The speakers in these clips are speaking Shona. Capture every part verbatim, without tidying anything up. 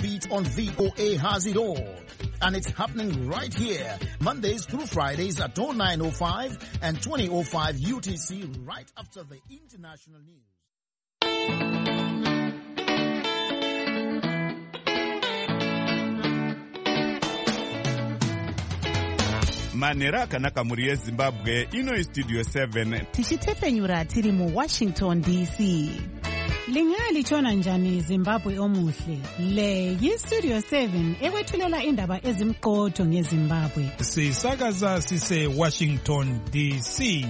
Beat on V O A has it all. And it's happening right here, Mondays through Fridays at oh nine oh five and twenty oh five U T C, right after the international news. Manera akanaka muri yeZimbabwe ino istudio seven tichitefenyura tiri mu Washington D C. Lingali chona njani Zimbabwe omuhle. Le yistudio seven ewethulela indaba ezimqotho ngeZimbabwe. Sisakaza sise Washington D C.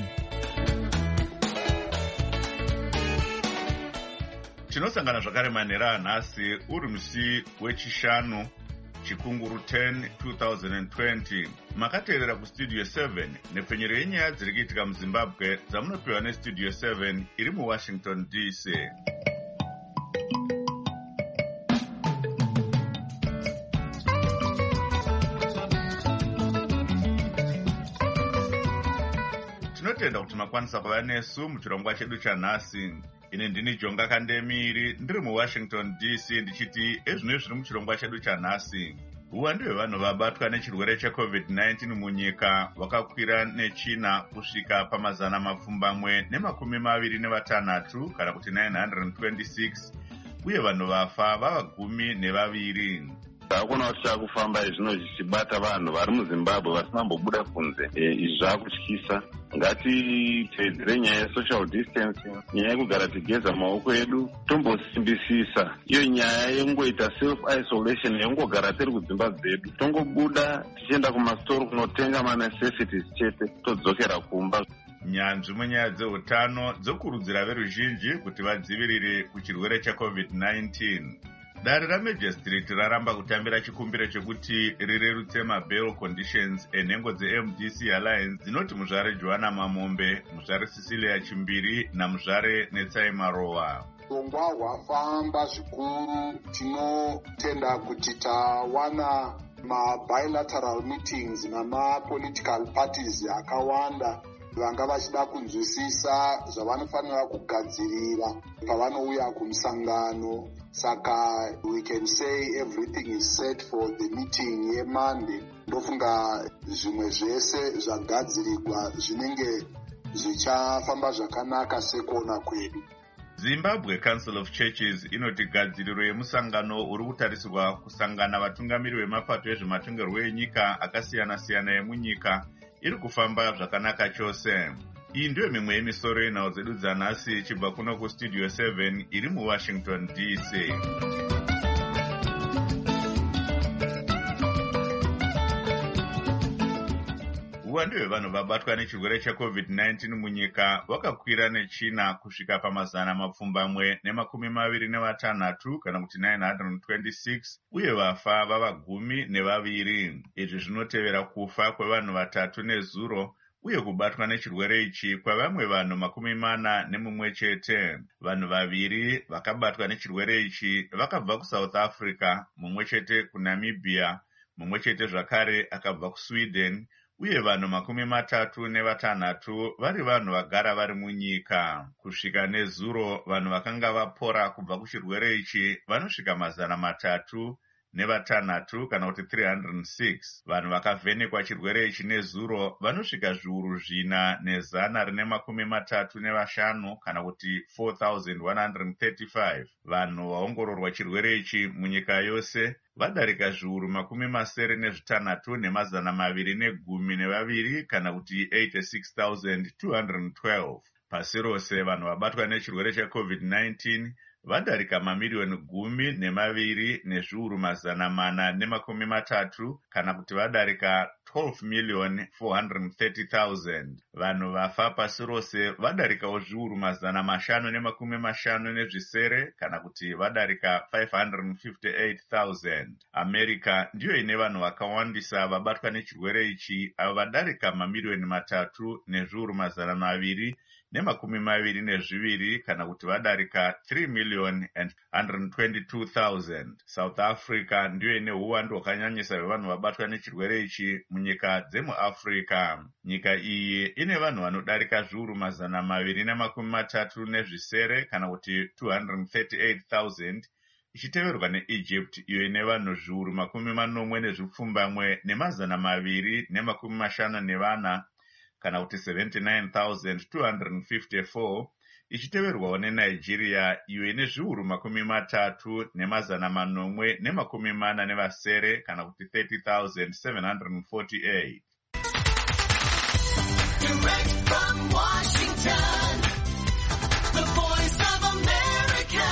Tinosangana zvakare manera nhasi uri musi wechishanu Chikunguru ten twenty twenty. Makateerera kustudio seven nepfenyero yenyaya dziri kuitika muZimbabwe dzamunopiwa nestudio seven iri muWashington D C. Tinotenda kuti makwanisa kuva nesu muchirongwa chedu chanhasi. Ine ndini Jonga Kandemiri ndiri muWashington D C ndichiti ezvino zviri muchirongwa chedu chanhasi. Uwandu hwevanhu vabatwa nechirwere checovid nineteen munyika vakakwira nechina kusvika pamazana mapfumbamwe nemakumi maviri nevatanhatu kana kuti nine hundred twenty-six uye vanhu vafa vava gumi nevaviri. Hakuna kuti chakufamba izvino zvichibata vanhu vari muZimbabwe vasinambobuda kunze. Izvi zvakutyisa. Ngatiteedzere nyaya yesocial distancing, nyaya yekugara tigeza maoko edu, tombosimbisisa. Iyo nyaya yengoita self isolation yengogara tiri kudzimba dzedu. Tongobuda tichienda kumasitoro kunotenga manecessities chete, todzokera kumba. Nyanzvi munyaya dzeutano dzokurudzira veruzhinji kuti vadzivirire kuchirwere checovid nineteen. Dare raMajor Street raramba kutambira chikumbiro chekuti rirerutse mabail conditions enhengo dze-M D C Alliance dzinoti muzvare Joanna Mamombe, muzvare Cecilia Chimbiri namuzvare Netsai Marowa. Urongwa hwafamba zvikuru. Tinotenda kuti tawana ma-bilateral meetings nama-political parties akawanda vanga vachida kunzwisisa zvavanofanira kugadzirira pavanouya kumusangano. Saka we can say everything is set for the meeting ye Monday. Ndofunga zvimwe zvese zvagadzirirwa zvinenge zvichafamba zvakanaka sekuona kwedu. Zimbabwe Council of Churches inoti gadziriro yemusangano uri kutarisirwa kusangana vatungamiri vemapato ezvematongerwo enyika akasiyana-siyana yemunyika iri kufamba zvakanaka chose. Iyi ndiyo mimwe yemisoro yenhau dzedu dzanhasi ichibva kuno kustudio seven iri muWashington D C. Uwandu hwevanhu vabatwa nechirwere checovid nineteen munyika vakakwira nechina kusvika pamazana mapfumbamwe nemakumi maviri nevatanhatu kana kuti nine hundred twenty-six uye vafa vava gumi nevaviri. Izvi zvinotevera kufa kwevanhu vatatu nezuro uye kubatwa nechirwere ichi kwavamwe vanhu makumi mana nemumwe chete. Vanhu vaviri vakabatwa nechirwere ichi vakabva kuSouth Africa, mumwe chete kuNamibia, mumwe chete zvakare akabva kuSweden, uye vanhu makumi matatu nevatanhatu vari vanhu vagara vari munyika. Kusvika nezuro vanhu vakanga vapora kubva kuchirwere ichi vanosvika mazana matatu nevatanhatu kana kuti three hundred six. Vanhu vakavhenekwa chirwere ichi nezuro vanosvika zviuru zvina nezana rine makumi matatu nevashanu kana kuti four thousand one hundred thirty-five. Vanhu vaongororwa chirwere ichi munyika yose vadarika zviuru makumi masere nezvitanhatu nemazana maviri negumi nevaviri kana kuti eighty-six thousand two hundred twelve. Pasi rose vanhu vabatwa nechirwere checovid nineteen vadarika mamiriyoni gumi nemaviri nezviuru mazana mana nemakumi matatu kana kuti vadarika twelve million four hundred thirty thousand. Vanhu vafa pasi rose vadarikawo zviuru mazana mashanu nemakumi mashanu nezvisere kana kuti vadarika five hundred fifty-eight thousand. America ndiyo ine vanhu vakawandisa vabatwa nechirwere ichi avo vadarika mamiriyoni matatu nezviuru mazana maviri nemakumi maviri nezviviri kana kuti vadarika three million and one hundred twenty-two thousand. South Africa ndiyo ine uwandu hwakanyanyisa hwevanhu vabatwa nechirwere ichi munyika dzemuAfrica. Nyika iyi ine vanhu vanodarika zviuru mazana maviri nemakumi matatu nezvisere kana kuti two hundred thirty-eight thousand ichiteverwa neEgypt iyo ine vanhu zviuru makumi manomwe nezvipfumbamwe nemazana maviri nemakumi mashanu nevana kana kuti seventy-nine thousand two hundred fifty-four, ichiteverwawo neNigeria iyo ine zviuru makumi matatu nemazana manomwe nemakumi mana nevasere kana kuti thirty thousand seven hundred forty-eight. Direct from Washington, the voice of America,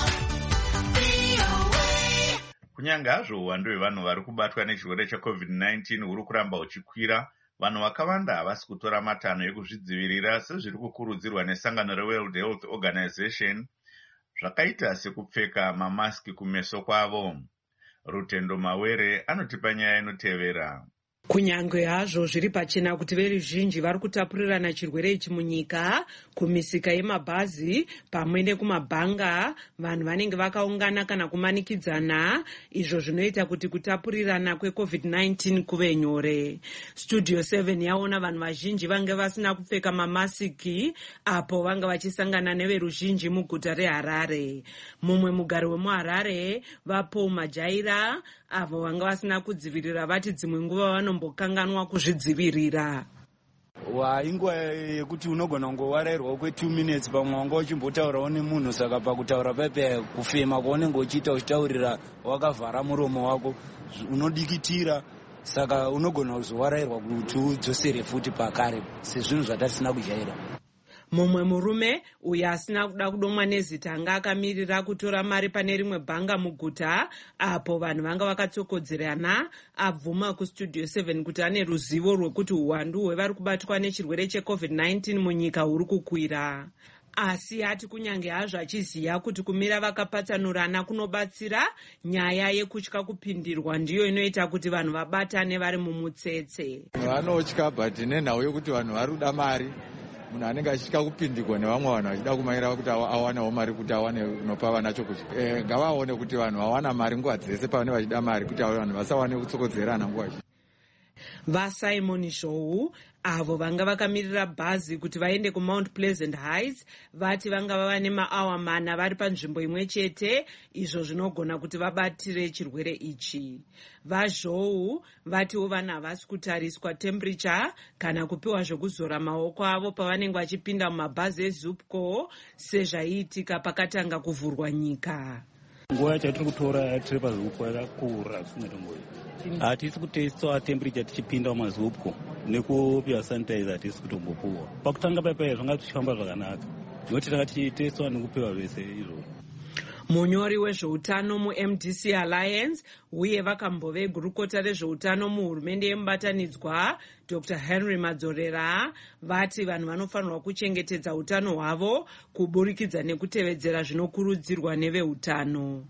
V O A. Kunyange hazvo uwandu hwevanhu vari kubatwa nechirwere checovid nineteen huri kuramba uchikwira, vanhu vakawanda havasi kutora matanho ekuzvidzivirira sezviri kukurudzirwa nesangano reWorld Health Organization, zvakaita sekupfeka mamaski kumeso kwavo. Rutendo Mawere anotipa nyaya inotevera. Kunyange hazvo zviri pachena kuti veruzhinji vari kutapurirana chirwere ichi munyika, kumisika yemabhazi pamwe nekumabhanga vanhu vanenge vakaungana kana kumanikidzana, izvo zvinoita kuti kutapurirana kwecovid nineteen kuve nyore. Studio seven yaona vanhu vazhinji vange vasina kupfeka mamasiki apo vanga vachisangana neveruzhinji muguta reHarare. Mumwe mugari wemuHarare, Vapo Majaira, avo vanga vasina kudzivirira vati dzimwe nguva vanombokanganwa kuzvidzivirira. Waingwa yekuti unogona kungowarairwa kwe two minutes pamwe wanga uchimbotaurawo nemunhu, saka pakutaura pepe kufema kwaunenge uchiita uchitaurira wakavhara muromo wako unodikitira, saka unogona kuzowarairwa kuti udzosere futi pakare sezvinhu zvatasina kujaira. Mumwe murume uyo asina kuda kudomwa nezita anga akamirira kutora mari pane rimwe bhanga muguta apo vanhu vanga vakatsokodzerana, abvuma kustudio seven kuti ane ruzivo rwekuti uwandu hwevari kubatwa nechirwere checovid nineteen munyika huri kukwira. Asi ati kunyange hazvo achiziva kuti kumira vakapatsanurana kunobatsira, nyaya yekutya kupindirwa ndiyo inoita kuti vanhu vabatane vari mumutsetse. Vanotya but nenhau yokuti vanhu vari kuda mari, munhu anenge achitya kupindirwa nevamwe vanhu achida kumaira kuti awanawo mari kuti awane unopa vana chokudya. Ngavaone kuti vanhu vawana mari nguva dzese pavanenge vachida mari, kuti vanhu vasawane kutsokodzerana nguva zhinji. VaSimon Zhou avo vanga vakamirira bhazi kuti vaende kuMount Pleasant Heights vati vanga vava nemaawa mana vari panzvimbo imwe chete, izvo zvinogona kuti vabatire chirwere ichi. VaZhou vatiwo vanhu havasi kutariswa temperature kana kupiwa zvokuzora maoko avo pavanenge vachipinda mumabhazi eZupco sezvaiitika pakatanga kuvhurwa nyika. Nguva yacho tiri kutora tiri paZupco yakakura zvisingatomboyi. Hatisi kuteswa temperature tichipinda mumazupco nekupiwa sanitizer, hatisi kutombopuwa. Pakutanga paipai zvanga tichifamba zvakanaka, nekuti tanga tichiteswa nekupiwa zvese izvo. Munyori wezveutano muM D C Alliance uye vakambove gurukota rezveutano muhurumende yemubatanidzwa Doctor Henry Madzorera vati vanhu vanofanirwa kuchengetedza utano hwavo kuburikidza nekutevedzera zvinokurudzirwa neveutano.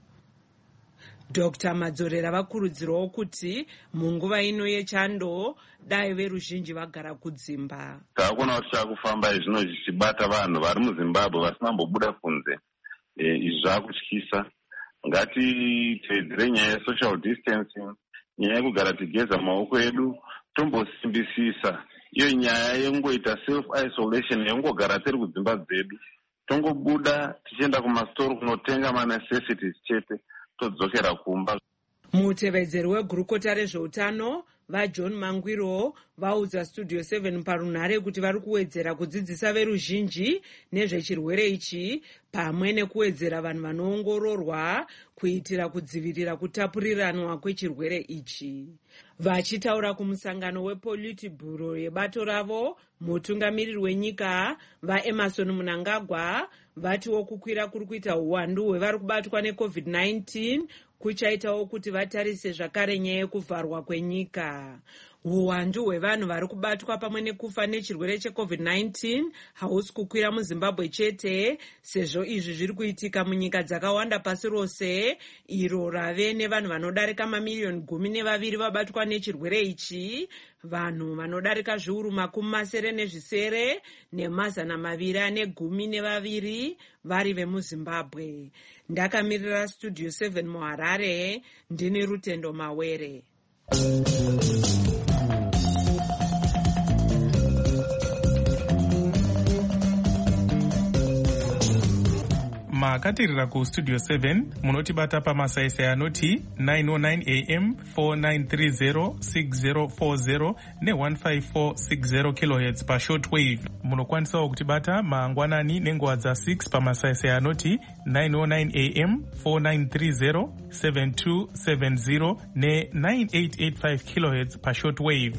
Doctor Madzorera vakurudzirawo kuti munguva ino yechando dai veruzhinji vagara kudzimba. Takuona kuti chakufamba izvino zvichibata vanhu vari muZimbabwe vasinambobuda kunze. Izvi zvakutyisa. Ngatiteedzere nyaya yesocial distancing, nyaya yekugara tigeza maoko edu, tombosimbisisa iyo nyaya yengoita self isolation yengogara tiri kudzimba dzedu, tongobuda tichienda kumasitoro kunotenga manecessities chete, todzokera kumba. Mutevedzeri wegurukota rezveutano vaJohn Mangwiro vaudza Studio seven parunhare kuti vari kuwedzera kudzidzisa veruzhinji nezvechirwere ichi pamwe nekuwedzera vanhu vanoongororwa kuitira kudzivirira kutapuriranwa kwechirwere ichi. Vachitaura kumusangano wePolitburo yebato ravo, mutungamiriri wenyika vaEmerson Mnangagwa vatiwo kukwira kuri kuita uwandu hwevari kubatwa necovid nineteen kuchaitawo kuti vatarise zvakare nyaya yekuvharwa kwenyika. Uwandu hwevanhu vari kubatwa pamwe nekufa nechirwere checovid nineteen hausi kukwira muZimbabwe chete, sezvo izvi zviri kuitika munyika dzakawanda pasi rose, iro rave nevanhu vanodarika mamiliyoni gumi nevaviri vabatwa nechirwere ichi, vanhu vanodarika zviuru makumi masere nezvisere nemazana maviri ane gumi nevaviri vari vemuZimbabwe. Ndakamirira Studio seven muHarare, ndini Rutendo Mawere. makatirira kustudio seven munotibata pamasaisai anoti nine oh nine a m four nine three zero six zero four zero ne one five four six zero kilohertz pashortwave. Munokwanisawo kutibata mangwanani nenguva dza six pamasaisai anoti nine oh nine a m four nine three zero seven two seven zero ne nine eight eight five kilohertz pashortwave.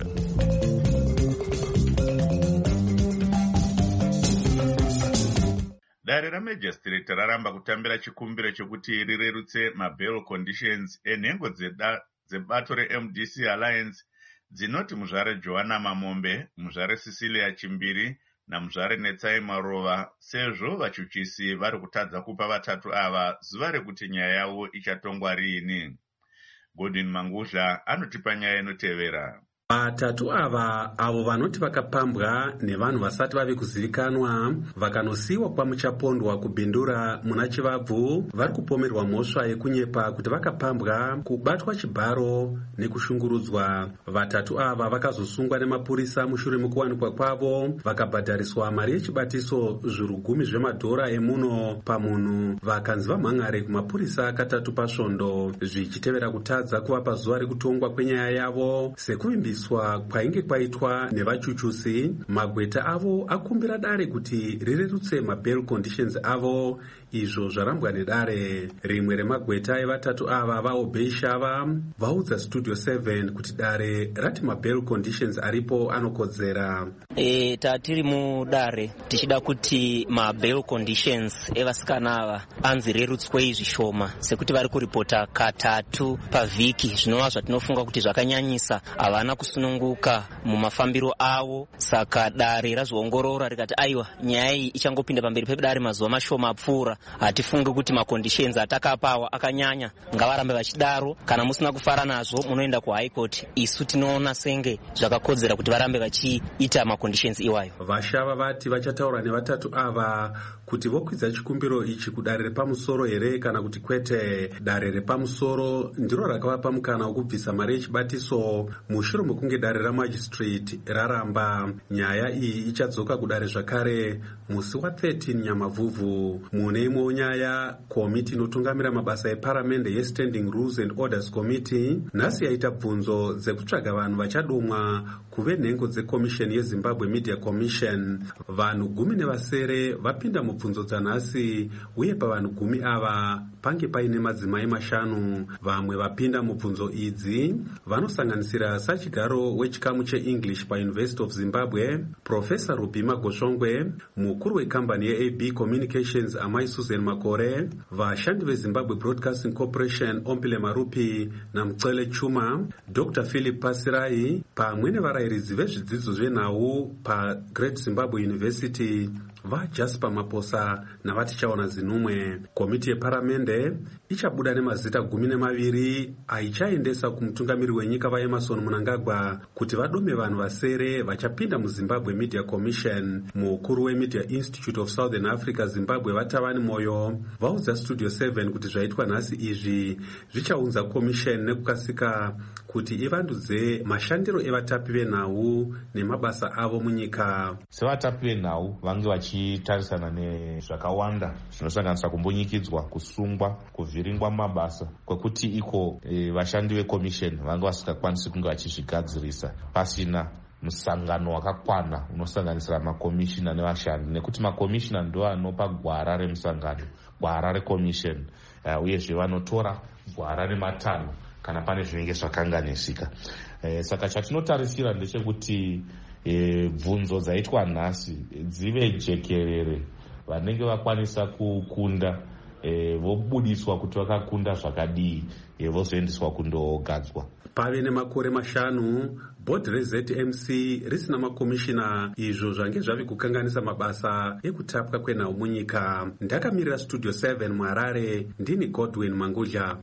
Dare ramajistireti raramba kutambira chikumbiro chokuti rirerutse mabail conditions enhengo dzebato re-M D C Alliance dzinoti muzvare Joanna Mamombe, muzvare Cecilia Chimbiri namuzvare Netsai Marova, sezvo vachuchisi vari kutadza kupa vatatu ava zuva rekuti nyaya yavo ichatongwa riini. Godwin Mangudla anotipa nyaya inotevera. Vatatu ava avo vanoti vakapambwa nevanhu vasati vave kuzivikanwa vakanosiyiwa kwamuchapondwa kubhindura muna chivabvu vari kupomerwa mhosva yekunyepa kuti vakapambwa, kubatwa chibharo nekushungurudzwa. Vatatu ava vakazosungwa nemapurisa mushure mekuwanikwa kwavo vakabhadhariswa mari yechibatiso zviru gumi zvemadhora emuno pamunhu, vakanzi vamhangare kumapurisa katatu pasvondo, zvichitevera kutadza kuvapa zuva rekutongwa kwenyaya yavo sekuvimbisa kwainge kwaitwa nevachuchusi. Magweta avo akumbira dare kuti rirerutse mabail conditions avo, izvo zvarambwa nedare. Rimwe remagweta evatatu ava vaobei shava vaudza studio seven kuti dare rati mabail conditions aripo anokodzera. E, tatiri mudare tichida kuti mabail conditions evasikana ava anzi rerutswe zvishoma, sekuti vari kuripota katatu pavhiki, zvinova zvatinofunga kuti zvakanyanyisa, havana kusununguka mumafambiro avo. Saka dare razviongorora rikati aiwa, nyaya iyi ichangopinda pamberi pedare mazuva mashoma apfuura, hatifunge kuti maconditions atakapawa akanyanya, ngavarambe vachidaro. Kana musina kufara nazvo munoenda kuhigh court. Isu tinoona senge zvakakodzera kuti varambe vachiita maconditions iwayo. Vashava vati vachataura nevatatu ava kuti vokwidza chikumbiro ichi kudare repamusoro here kana kuti kwete. Dare repamusoro ndiro rakavapa mukana wokubvisa mari yechibatiso mushure mekunge dare ramajistrate raramba. Nyaya iyi ichadzoka kudare zvakare musi wa thirteen Nyamavhuvhu. Mune imwewo nyaya, komiti inotungamira mabasa eparamende yeStanding Rules and Orders Committee nhasi yaita bvunzo dzekutsvaga vanhu vachadumwa kuve nhengo dzekomisheni yeZimbabwe Media Commission. Vanhu gumi nevasere vapinda mubvunzo dzanhasi, uye pavanhu gumi ava pange paine madzimai mashanu. Vamwe vapinda mubvunzo idzi vanosanganisira sachigaro wechikamu cheEnglish paUniversity of Zimbabwe Profesa Rubhima Goshongwe, mukuru wekambani yeA B Communications Amai Susan Makore, vashandi veZimbabwe Broadcasting Corporation Ompile Marupi naMucele Chuma, Doctor Philip Pasirai, pamwe nevarayiridzi vezvidzidzo zvenhau paGreat Zimbabwe University vaJasper Maposa navatichaona zinumwe. Komiti yeparamende ichabuda nemazita gumi nemaviri aichaendesa kumutungamiri wenyika vaEmerson Mnangagwa kuti vadome vanhu vasere vachapinda muZimbabwe Media Commission. Mukuru weMedia Institute of Southern Africa Zimbabwe Vatavani Moyo vaudza Studio seven kuti zvaitwa nhasi izvi zvichaunza commission nekukasika kuti ivandudze mashandiro evatapi venhau nemabasa avo munyika. Sevatapi venhau vange vachitarisana nezvakawanda zvinosanganisira kumbunyikidzwa, kusungwa, kuvhiringwa mabasa, kwekuti iko e, vashandi vekomisheni vange vasingakwanisi kunge vachizvigadzirisa pasina musangano wakakwana unosanganisira makomishina nevashandi, nekuti makomishina ndo anopa gwara remusangano, gwara rekomisheni, uh, uyezve vanotora gwara rematanho kana pane zvinenge zvakanganisika. E, saka chatinotarisira ndechekuti e, bvunzo dzaitwa nhasi dzive jekerere, vanenge vakwanisa kukunda e, vobudiswa kuti vakakunda zvakadii, e, vozoendeswa kundogadzwa. Pave nemakore mashanu bhodhi reZ M C risina makomishina, izvo zvange zvave kukanganisa mabasa ekutapwa kwenhau munyika. Ndakamirira Studio seven muHarare, ndini Godwin Mangudla.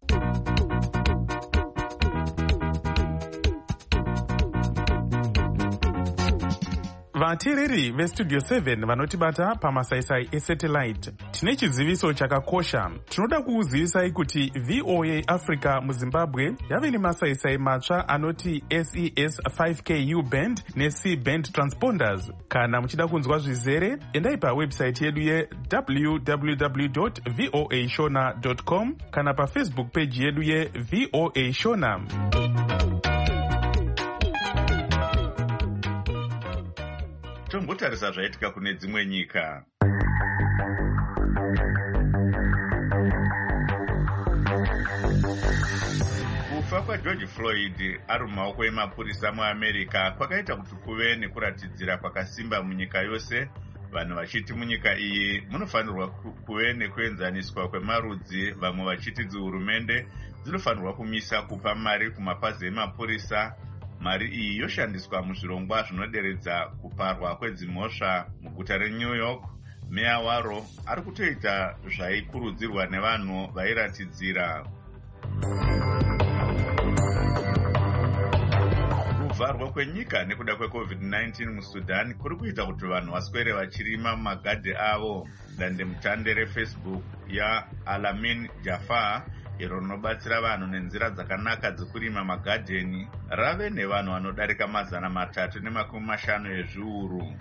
vateereri vestudio seven vanotibata pamasaisai esatellite, tine chiziviso chakakosha. Tinoda kukuzivisai kuti V O A Africa muZimbabwe yave nemasaisai matsva anoti S E S five K U band ne-C band transponders. Kana muchida kunzwa zvizere, endai pawebsite yedu ye w w w dot voa shona dot com kana pafacebook page yedu ye V O A Shona. Tombotarisa zvaitika kune dzimwe nyika. Kufa kwaGeorge Floyd ari mumaoko emapurisa muAmerica kwakaita kuti kuve nekuratidzira kwakasimba munyika yose, vanhu vachiti munyika iyi munofanirwa kuve nekuenzaniswa kwemarudzi, vamwe vachiti dzihurumende dzinofanirwa kumisa kupa mari kumapazi emapurisa. Mari iyi yoshandiswa muzvirongwa zvinoderedza kuparwa kwedzimhosva muguta reNew York. Meya waro ari kutoita zvaikurudzirwa nevanhu vairatidzira. Kuvharwa kwenyika nekuda kwecovid nineteen muSudan kuri kuita kuti vanhu vaswere vachirima mumagadhi avo. Dandemutande reFacebook yaAlamin Jafar iro rinobatsira vanhu nenzira dzakanaka dzekurima magadheni rave nevanhu vanodarika mazana matatu nemakumi mashanu ezviuru.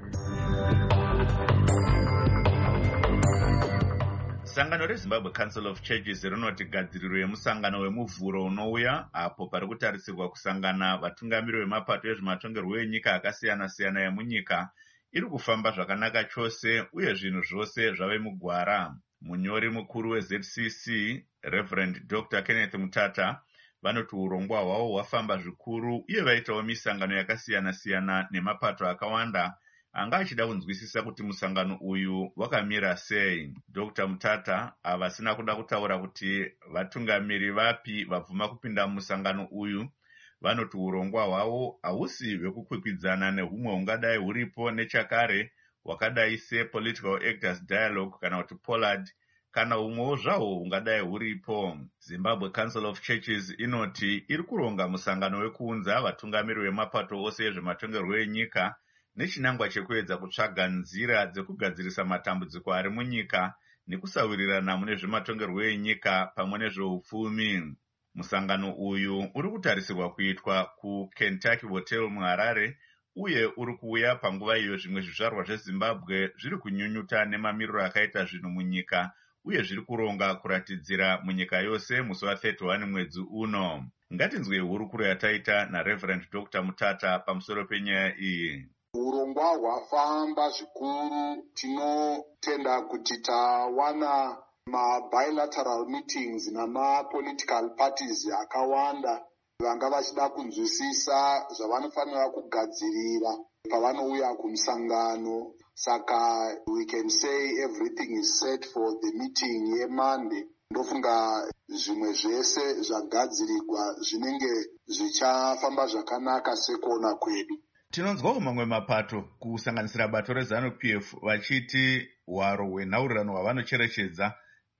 Sangano reZimbabwe Council of Churches rinoti gadziriro yemusangano wemuvhuro unouya, apo pari kutarisirwa kusangana vatungamiri vemapato ezvematongerwo enyika akasiyana-siyana emunyika, iri kufamba zvakanaka chose uye zvinhu zvose zvave mugwara. Munyori mukuru weZ C C, Reverend Doctor Kenneth Mutata, vanoti urongwa hwavo hwafamba zvikuru uye vaitawo misangano yakasiyana-siyana nemapato akawanda anga achida kunzwisisa kuti musangano uyu wakamira sei. Doctor Mutata havasina kuda kutaura kuti vatungamiri vapi vabvuma kupinda musangano uyu. Vanoti urongwa hwavo hausi hwekukwikwidzana nehumwe hungadai huripo nechakare wakadai sePolitical Actors Dialogue kana kuti Pollard, kana humwewo zvahwo hungadai huripo. Zimbabwe Council of Churches inoti iri kuronga musangano wekuunza vatungamiri vemapato ose ezvematongerwo enyika nechinangwa chekuedza kutsvaga nzira dzekugadzirisa matambudziko ari munyika nekusawirirana mune zvematongerwo enyika pamwe nezveupfumi. Musangano uyu uri kutarisirwa kuitwa kuKentucky Hotel muHarare uye uri kuuya panguva iyo zvimwe zvizvarwa zveZimbabwe zviri kunyunyuta nemamiriro akaita zvinhu munyika uye zviri kuronga kuratidzira munyika yose musi wa31 mwedzi uno. Ngatinzwe hurukuro yataita naReverend Doctor Mutata pamusoro penyaya iyi. Urongwa hwafamba zvikuru. Tinotenda kuti tawana ma-bilateral meetings nama-political parties akawanda vanga vachida kunzwisisa zvavanofanira kugadzirira pavanouya kumusangano. Saka we can say everything is set for the meeting yeMonday. Ndofunga zvimwe zvese zvagadzirirwa zvinenge zvichafamba zvakanaka sekuona kwedu. Tinonzwawo mamwe mapato kusanganisira bato reZANU-P F vachiti hwaro hwenhaurirano hwavanocherechedza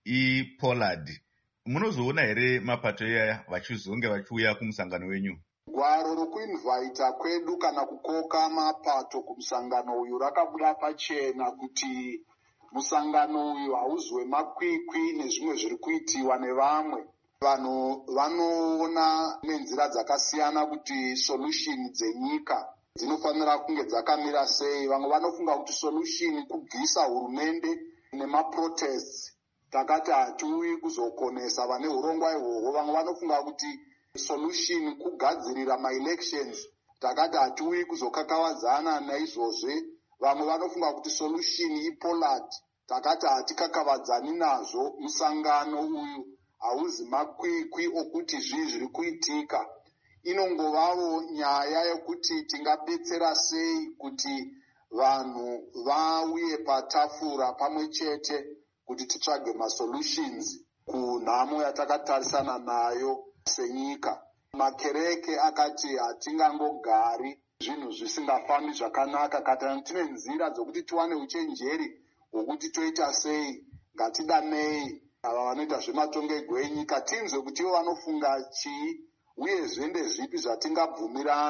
iPollard. Munozoona here mapato iyaya vachizonge vachiuya kumusangano wenyu? Gwaro rokuinvita kwedu kana kukoka mapato kumusangano uyu rakabuda pachena kuti musangano uyu hauzwe makwikwi nezvimwe zviri kuitiwa nevamwe. Vanhu vanoona nenzira dzakasiyana kuti solution dzenyika dzinofanira kunge dzakamira sei. Vamwe vanofunga kuti solution kubvisa hurumende nemaprotests. Takati hatiuyi kuzokonesa vane urongwa ihwohwo. Vamwe vanofunga kuti solution kugadzirira ma-elections. Takati hatiuyi kuzokakavadzana naizvozve. Vamwe vanofunga kuti solution iPollard. Takati hatikakavadzani nazvo. Musangano uyu hauzi makwikwi okuti zvii zviri kuitika. Inongovavo nyaya yekuti tingabetsera sei kuti vanhu vauye patafura pamwe chete kuti titsvage ma-solutions kunhamo yatakatarisana nayo senyika. Makereke akati hatingangogari zvinhu zvisingafambi zvakanaka. Kana tine nzira dzokuti tiwane uchenjeri hwokuti toita sei, ngatidanei ava vanoita zvematongerwo enyika tinzwe kuti ivo vanofunga chii uyezve ndezvipi zvatingabvumirana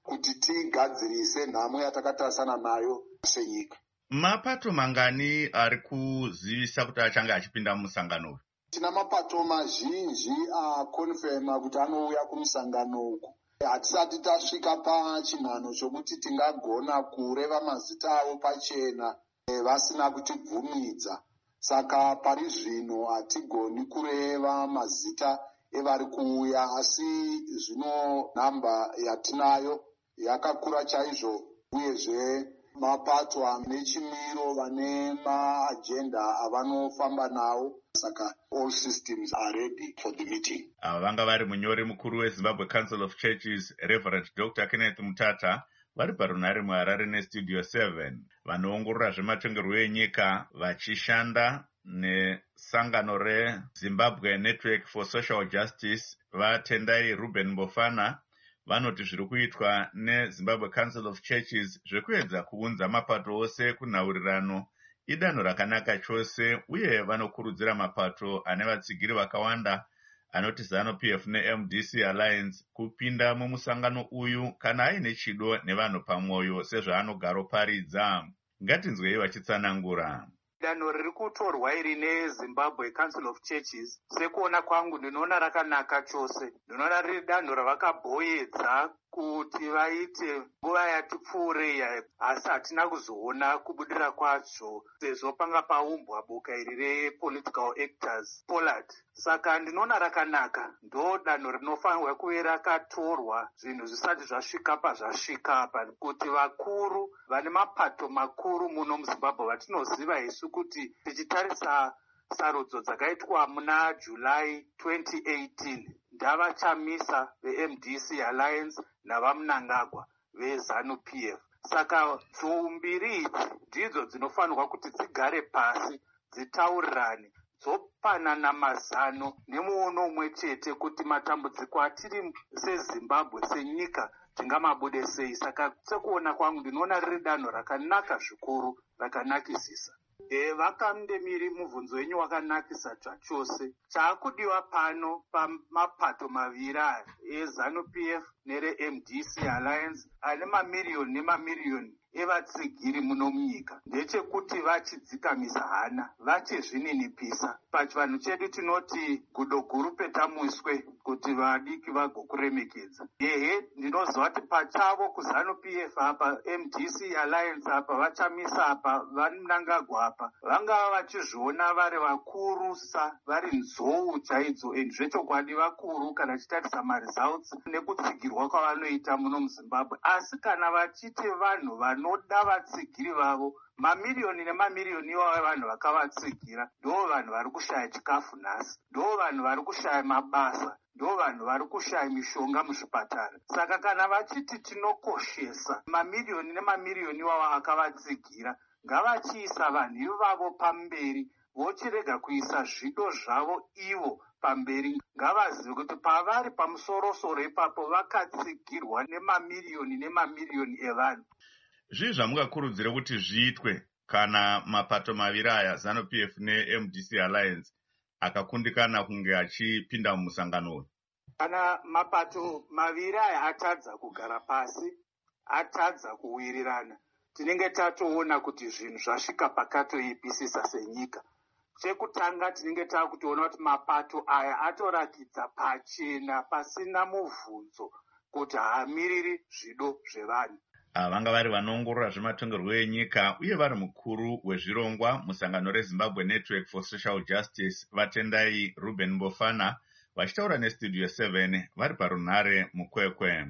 kuti tigadzirise nhamo yatakatarisana nayo senyika. Mapato mangani ari kuzivisa kuti achange achipinda mumusangano uyu? Tina mapato mazhinji akonfema kuti anouya kumusangano uku. Hatisati tasvika pachinhano chokuti tingagona kureva mazita avo pachena vasina kutibvumidza. Saka pari zvino hatigoni kureva mazita evari kuuya, asi zvino nhamba yatinayo yakakura chaizvo, uyezve mapato ane chimiro vane maagenda avanofamba nawo. Saka all systems are ready for the meeting. Ava vanga vari munyori mukuru weZimbabwe Council of Churches, Reverend Doctor Kenneth Mutata, vari parunhare muHarare neStudio seven, vanoongorora zvematongerwo enyika vachishanda nesangano reZimbabwe Network for Social Justice. Vatendai Ruben Mbofana vanoti zviri kuitwa neZimbabwe Council of Churches zvekuedza kuunza mapato ose kunhaurirano idanho rakanaka chose, uye vanokurudzira mapato ane vatsigiri vakawanda anoti ZANU-P F neM D C Alliance kupinda mumusangano uyu kana aine chido nevanhu pamwoyo sezvaanogaroparidza. Ngatinzwei vachitsanangura. Danho riri kutorwa iri neZimbabwe Council of Churches, sekuona kwangu ndinoona rakanaka chose. Ndinoona riri danho ravakabhoyedza kuti vaite nguva yati pfuurei, asi hatina kuzoona kubudira kwacho sezvo panga paumbwa boka iri repolitical actors Pollard. Saka ndinoona rakanaka, ndo danho rinofanirwa kuve rakatorwa zvinhu zvisati zvasvika pazvasvika apa, kuti vakuru vane mapato makuru muno muZimbabwe vatinoziva isu kuti tichitarisa sarudzo dzakaitwa muna July twenty eighteen ndavachamisa veM D C Alliance navaMnangagwa veZANU-P F. Saka dzumbiri idzi ndidzo dzinofanirwa kuti dzigare pasi, dzitaurirane, dzopanana mazano nemuono umwe chete kuti matambudziko atiri seZimbabwe senyika tingamabude sei. Saka sekuona kwangu ndinoona riri danho rakanaka zvikuru, rakanakisisa. E, vakamdemiri mubvunzo wenyu wakanakisa zvachose. Chaakudiwa pano pamapato maviri aya eZANU-P F nereM D C Alliance ane mamiriyoni nemamiriyoni evatsigiri muno munyika ndechekuti vachidzikamisa hana, vachizvininipisa. Pachivanhu chedu tinoti gudo guru petamuswe, kuti vadiki vagokuremekedza. Ehe, ndinoziva kuti pachavo kuZANU-P F apa, M D C Alliance apa, vachamisa apa, vaMnangagwa apa, vangava vachizviona vari vakuru sa, vari nzou chaidzo, and zvechokwadi vakuru kana chitarisa maresults nekutsigirwa kwavanoita muno muZimbabwe. Asi kana vachiti vanhu vanoda vatsigiri vavo, mamiriyoni nemamiriyoni iwavo vanhu vakavatsigira, ndo vanhu vari kushaya chikafu nhasi, ndo vanhu vari kushaya mabasa, ndo vanhu vari kushaya mishonga muzvipatara. Saka kana vachiti tinokoshesa mamiriyoni nemamiriyoni iwavo akavatsigira, ngavachiisa vanhu ivavo pamberi, vochirega kuisa zvido zvavo ivo pamberi. Ngavazive kuti pavari pamusorosoro ipapo vakatsigirwa nemamiriyoni nemamiriyoni evanhu. Zvii zvamungakurudzire kuti zviitwe kana mapato maviri aya ZANU-P F neM D C Alliance akakundikana kunge achipinda mumusangano uyu? Kana mapato maviri aya atadza kugara pasi, atadza kuwirirana, tinenge tatoona kuti zvinhu zvasvika pakatoipisisa senyika. Chekutanga tinenge takutoona kuti mapato aya atorakidza pachena pasina mubvunzo kuti haamiriri zvido zvevanhu. Vanga vari vanoongorora zvematongerwo enyika uye vari mukuru wezvirongwa musangano reZimbabwe Network for Social Justice, vatendai Ruben Mbofana, vachitaura neStudio seven vari parunhare mukwekwe.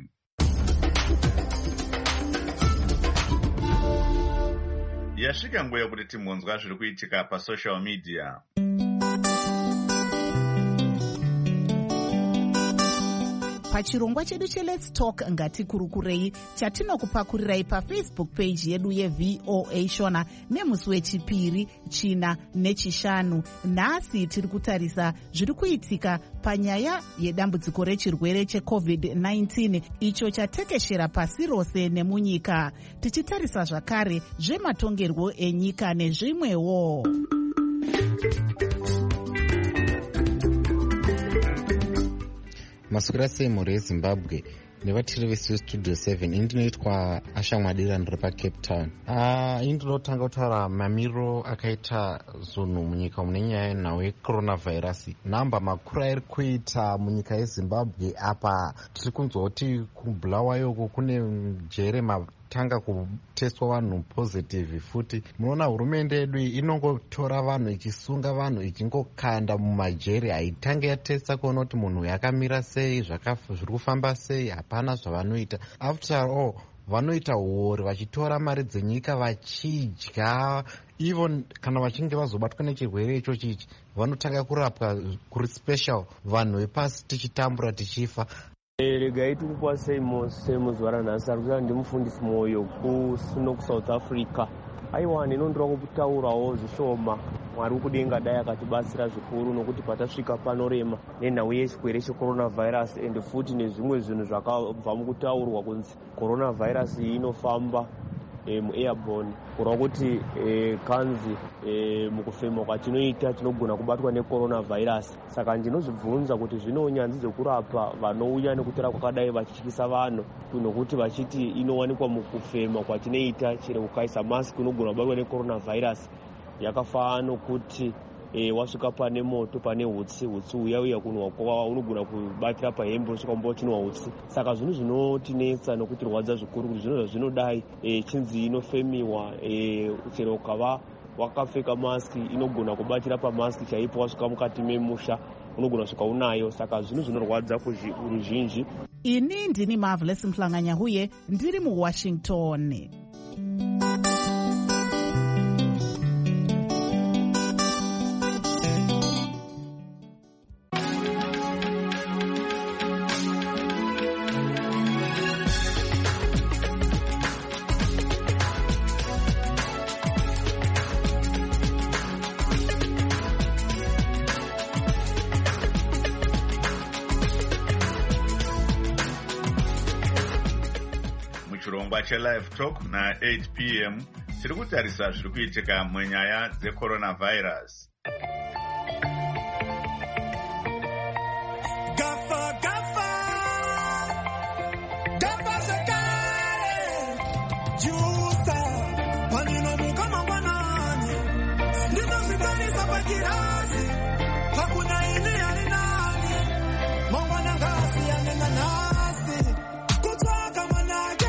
Yasvika nguva yekuti timbonzwa zviri kuitika pasocial media. Pachirongwa chedu cheLet's Talk ngatikurukurei chatinokupakurirai paFacebook page yedu yeV O A Shona nemusi wechipiri, china nechishanu. Nhasi tiri kutarisa zviri kuitika panyaya yedambudziko rechirwere cheCovid nineteen icho chatekeshera pasi rose nemunyika, tichitarisa zvakare zvematongerwo enyika nezvimwewo. Masukira sei mhuri yeZimbabwe nevatiri vesi vestudio seven. Ini ndinoitwa Asha Mwadira, ndiri pacape town. Uh, ini ndinotanga kutaura mamiriro akaita zunhu munyika mune nyaya yenhau yecoronavirus. Namba makuru airi kuita munyika yezimbabwe apa tiri kunzwa kuti kubhulawayoko kune mjere tanga kutestwa vanhu positive. Futi munoona hurumende yedu inongotora vanhu ichisunga vanhu ichingokanda mumajeri, haitange yatesta kuona kuti munhu yakamira sei, zviri kufamba sei. Hapana zvavanoita. After all vanoita huori vachitora mari dzenyika vachidya. Even kana vachinge vazobatwa nechirwere ichochi ichi vanotanga kurapwa kuri special vanhu vepasi tichitambura tichifa. Regai tikupa semo semo zuva ranhasi ari kuti ndimufundisi mwoyo kusuno kuSouth Africa. Aiwa ndinondira kutaurawo zvishoma. Mwari kudenga dai akatibatsira zvikuru nokuti patasvika panorema nenhau yechirwere checoronavirus ende futi nezvimwe zvinhu zvakabva mukutaurwa kunzi coronavirus inofamba E, muairborne kurwa kuti e, kanzi e, mukufema kwatinoita tinogona kubatwa necoronavirus. Saka ndinozvibvunza kuti zvino nyanzvi dzekurapa vanouya nekutora kwakadai vachityisa vanhu nokuti vachiti inowanikwa mukufema kwatinoita chero kukaisa mask unogona kubatwa necoronavirus. Yakafanana nokuti E, wasvika pane moto pane hutsi hutsi uya uya kunwa kwava unogona kubatira pahembe usvika mbochinwa hutsi. Saka zvinhu zvinotinetsa nokuti rwadza zvikuru kuti zvinhu zvazvinodai e, chinzi inofemiwa e, chero ukava wakapfeka maski inogona kubatira pamaski chaipo. Wasvika mukati memusha unogona kusvika unayo. Saka zvinhu zvinorwadza kuruzhinji. Ini ndini Marvelous Mhlanganya huye ndiri muWashington. Chirongwa cheLive Talk na eight p m tiri kutarisa zviri kuitika munyaya dzecoronavirus. Gafa gafa gafa zakare jusa panino mukama mwanani ndino zitani zapakirazi hakuna ini yani nani mwana ngasi yanena nasi kutwaka manake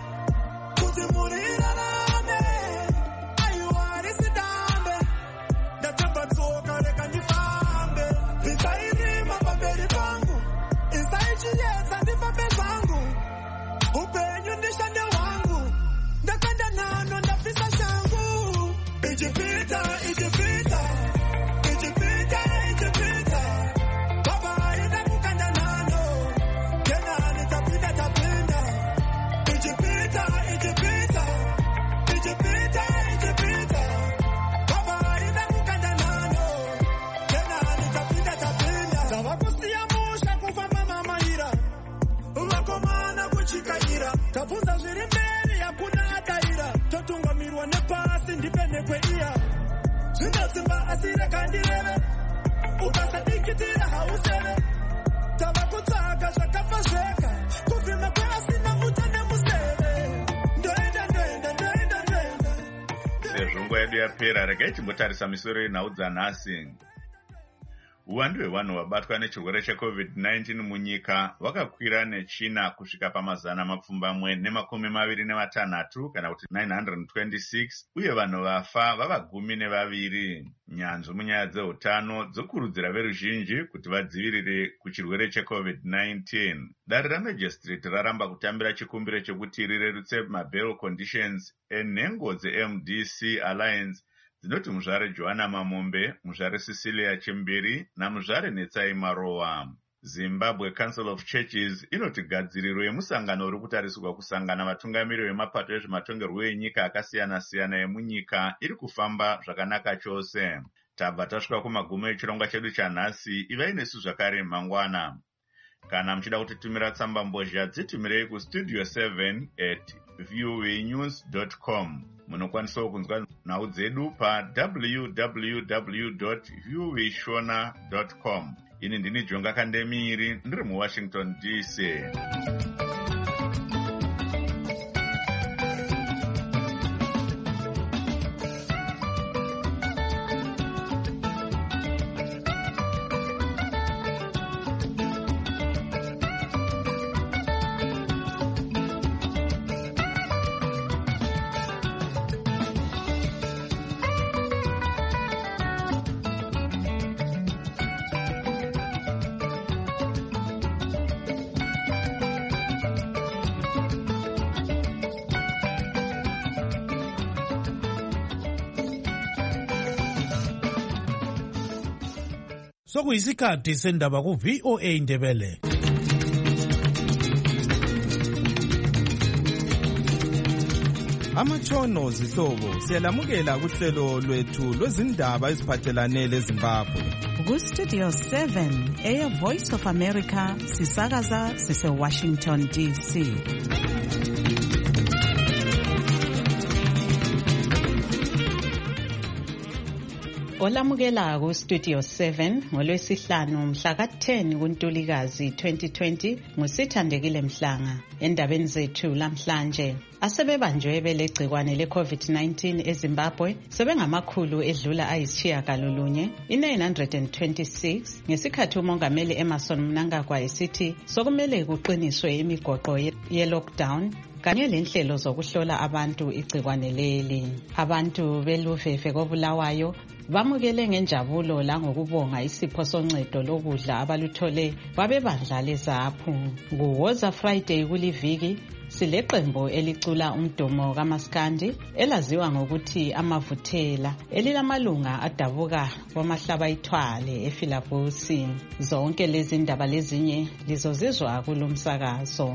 kutimurira nane aiwari sidambe ndatamba tsoka reka ndifambe vitairima pamberi pangu isaichiyedza ndifambe zvangu upenyu ndishande wangu ndakanda nano ndapisa shangu ichipita ichipita ichipita ichipita baba aida kukanda nano kenani tapinda tapinda ichipita ichipita ichipita ichipita baba aida kukanda nano kenani tapinda tapinda tavakusiya musha kufamba mamaira vakomana kuchikaira tabvunza zviri mberi hakuna ataira totungamirwa nepasi ndipenekwe iya zvinotsimba asi reka ndireve ukasadikitira hauseve tava kutsvaga zvakafa zvega kuvhima kweasina utane museve ndoenda ndoenda ndoenda ndoenda. Sezvo nguva yedu yapera, regai timbotarisa misoro yenhau dzanhasi. Uwandu hwevanhu vabatwa nechirwere checovid nineteen munyika hwakakwira nechina kusvika pamazana mapfumbamwe nemakumi maviri nematanhatu kana kuti nine hundred twenty-six, uye vanhu vafa vava gumi nevaviri. Nyanzvi munyaya dzeutano dzokurudzira veruzhinji kuti vadzivirire kuchirwere checovid nineteen. Dare raMagistrate raramba kutambira chikumbiro chekuti rirerutse mabail conditions enhengo dze-M D C Alliance dzinoti muzvare Joanna Mamombe, muzvare Cecilia Chimbiri namuzvare Netsai Marowa. Zimbabwe Council of Churches inoti gadziriro yemusangano uri kutarisirwa kusangana vatungamiri vemapato ezvematongerwo enyika akasiyana-siyana emunyika iri kufamba zvakanaka chose. Tabva tasvika kumagumo echirongwa chedu chanhasi. Ivai nesu zvakare mangwana. Kana muchida kutitumira tsamba mbozha, dzitumirei kustudio seven at voanews dot com. Munokwanisawo kunzwa nhau dzedu pa w w w dot voashona dot com. Ini ndini Jonga Kandemiri, ndiri muWashington D C. Sokuyisikhathi sendaba ku V O A Ndebele. Amatshono zihlobo siyalamukela kuhlelo lwethu lwezindaba eziphathelane leZimbabwe. Ku Studio seven eya Voice of America sisakaza sise Washington D C. Olamukela ku Studio seven ngolwesihlanu mhla ka ten kuNtulikazi twenty twenty ngusithandekile Mhlanga. Endabeni zethu lamhlanje asebebanjwe belegcikwane le COVID nineteen eZimbabwe sebengamakhulu edlula ayisishiyagalolunye i-nine hundred twenty-six ngesikhathi umongameli Emmerson Mnangagwa esithi sokumele kuqiniswe imigoqo ye-lockdown kanye lenhlelo zokuhlola abantu igcikwane leli. Abantu beluveve kobulawayo bamukele ngenjabulo langokubonga isipho soncedo lokudla abaluthole babebandla leZAPHU. Kuwoza Friday kuliviki sileqembu elicula umdumo kaMaskandi elaziwa ngokuthi amavuthela elilamalunga adabuka kwamahlaba ithwale eFilabusi. Zonke lezi ndaba lezinye lizozizwa kulomsakazo.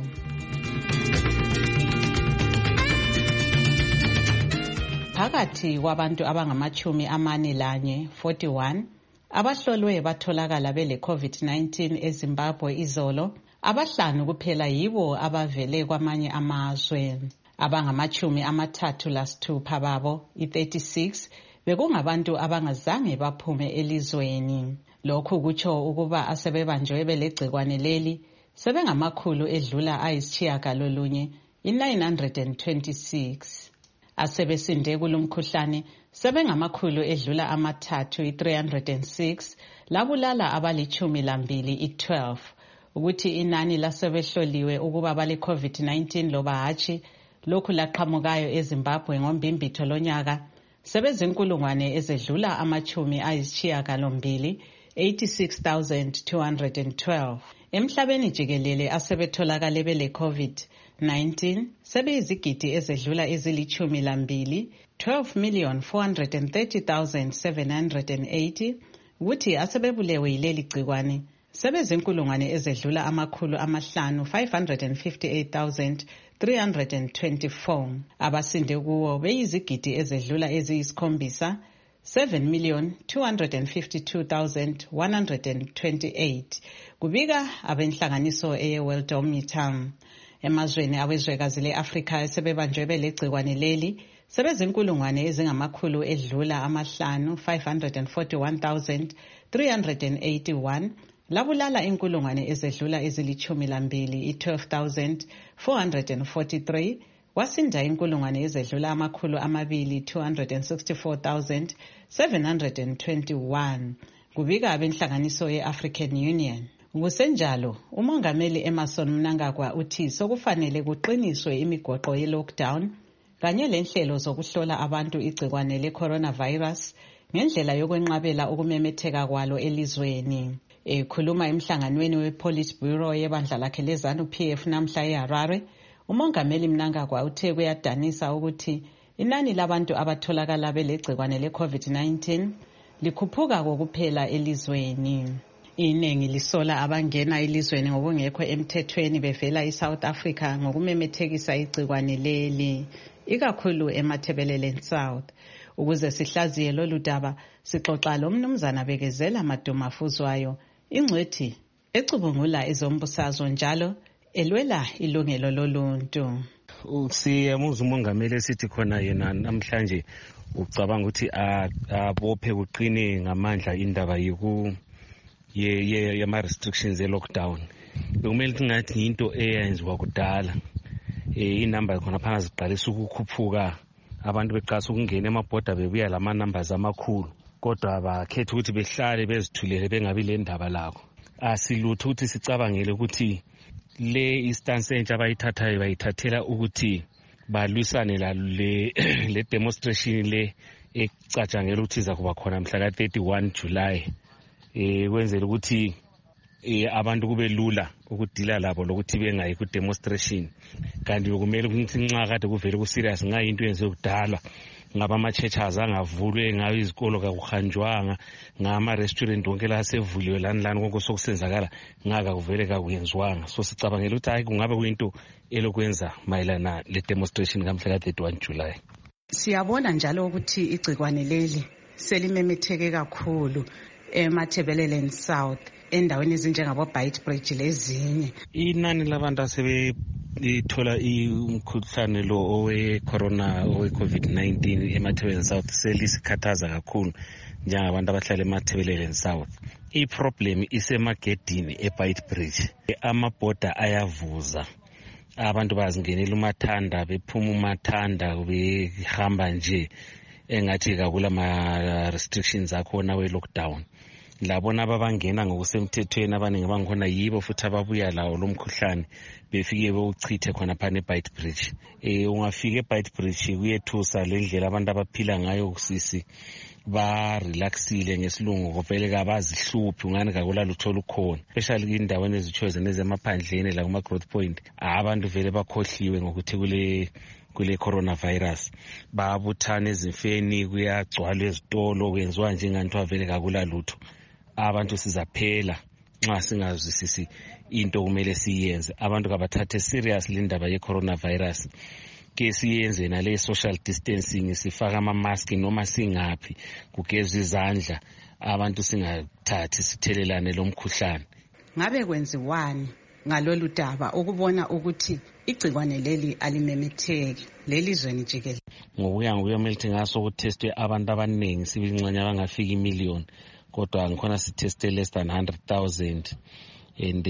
Phakathi kwabantu abangamachumi amane lanye forty-one abahlolwe batholakala bele COVID nineteen eZimbabwe izolo, abahlanu kuphela yibo abavele kwamanye amazwe. Abangamachumi amathathu lasithupha babo i-thirty-six bekungabantu abangazange baphume elizweni. Lokhu kutsho ukuba asebebanjwe belegcikwane leli sebengamakhulu edlula ayisishiyagalolunye i-nine hundred twenty-six. Asebesinde kulomkhuhlane sebengamakhulu edlula amathathu i-three hundred six labulala abalichumi lambili i-twelve. Ukuthi inani lasebehloliwe ukuba bale COVID nineteen loba hatshi lokhu laqhamukayo eZimbabwe ngombimbitho lonyaka sebezinkulungwane ezedlula amachumi ayisishiyagalombili eighty-six thousand two hundred twelve. Emhlabeni jikelele asebetholakale bele COVID nineteen sebeyizigidi ezedlula ezilichumi lambili twelve million four hundred thirty thousand seven hundred eighty. Ukuthi asebebulewe yileli gcikwane sebezinkulungwane ezedlula amakhulu amahlanu five hundred fifty-eight thousand three hundred twenty-four. Abasinde kuwo beyizigidi ezedlula eziyisikhombisa seven million two hundred fifty-two thousand one hundred twenty-eight. Kubika abenhlanganiso eyeWorldometer. Emazweni awezwekazi le-Afrika esebebanjwe belegcikwane leli sebezinkulungwane ezingamakhulu edlula amahlanu five hundred forty-one thousand three hundred eighty-one. Labulala inkulungwane ezedlula ezilichumi lambili i-twelve thousand four hundred forty-three. Wasinda inkulungwane ezedlula amakhulu amabili two hundred sixty-four thousand seven hundred twenty-one. Kubika abenhlanganiso ye-African Union. Kusenjalo umongameli Emmerson Mnangagwa uthi sokufanele kuqiniswe imigoqo ye-lockdown kanye lenhlelo zokuhlola abantu igcikwane le-coronavirus ngendlela yokwenqabela ukumemetheka kwalo elizweni. Ekhuluma emhlanganweni we-Politburo yebandla lakhe leZANU P F namhla eHarare, umongameli Mnangagwa uthe kuyadanisa ukuthi inani labantu abatholakala belegcikwane le-COVID nineteen likhuphuka kokuphela elizweni. Iningi lisola abangena elizweni ngokungekho emthethweni bevela eSouth Africa ngokumemethekisa igcikwane leli, ikakhulu eMathebelele South. Ukuze sihlaziye lolu daba sixoxa lo mnumzana Bekezela Madumafuzwayo, ingcwethi ecubungula ezombusazwe njalo elwela ilungelo loluntu. Siyamuzwa umongameli esithi khona yena namhlanje ucabanga ukuthi abophe kuqine ngamandla indaba yiku ye yama restrictions e lockdown. Bekumele kungathi into eyenziwa kudala. Eh inamba khona phakathi ziqalisa ukukhuphuka, abantu beqasa ukungena emabhoda bebuya lama numbers amakhulu, kodwa abakhetha ukuthi behlale bezithulele bengabi le ndaba lakho. Asilutho ukuthi sicabangele ukuthi le instance entsha abayithathayo bayithathela ukuthi balwisane la le le demonstration le ecatshangela ukuthi iza kuba khona mhla ka thirty-one July. Eh kwenzela ukuthi eh abantu kube lula ukudila labo lokuthi bengayi ku demonstration, kanti kumele ukuthi nxa kade kuvele ku serious ngayi into yenze ukudala ngabama-churches angavulwe, ngayo izikolo kakuhanjwanga, ngama-restaurant wonke la asevuliwe lani lani konke sokusenzakala ngaka kuvele kakuyenziwanga. So sicabangela ukuthi hayi kungabe kuyinto elokwenza mayelana le-demonstration kamhla ka-thirty-one July. Siyabona njalo ukuthi igcikwane leli selimemetheke kakhulu eMatabeleland South endaweni ezinjengabo Beitbridge lezinye. Inani labantu asebethola umkhuhlane lo owe-corona owe-covid nineteen eMatabeleland South selisikhathaza kakhulu njengabantu abahlala eMatabeleland South. I-problem isemagedini eBeitbridge. Amabhoda ayavuza, abantu bazingenela umathanda, bephuma umathanda, behamba nje engathi kakula ma-restrictions akhona we-lockdown. Labona ababangena ngokusemthethweni abaningi abangikhona yibo futhi ababuya lawo lo mkhuhlane befike bewuchithe khona phana eBeitbridge. Eh ungafika eBeitbridge kuyethusa le ndlela abantu abaphila ngayo kusisi ba relaxile ngesilungu kuvele kabazihluphi ungani kakula luthola ukhona, especially indaweni ezithoze nezemaphandleni la kuma growth point. Abantu vele bakhohliwe ngokuthi kule kule coronavirus, babuthana ezifeni, kuyagcwala ezitolo, kwenziwa nje ngantwa vele kakula lutho. Abantu sizaphela nxa singazwisisi into kumele siyenze. Abantu kabathathe seriously indaba ye coronavirus, ke siyenze nale social distancing, sifaka ama mask noma singaphi, kugezwe izandla, abantu singathathi sithelelane lo mkhuhlane. Ngabe kwenziwani ngalolu daba ukubona ukuthi igcikwane leli alimemetheki lelizweni jikelele? Ngokuya ngokuya melithi ngaso ukutestwe abantu abaningi sibincane abangafika imillion, kodwa ngikhona siteste less than one hundred thousand, and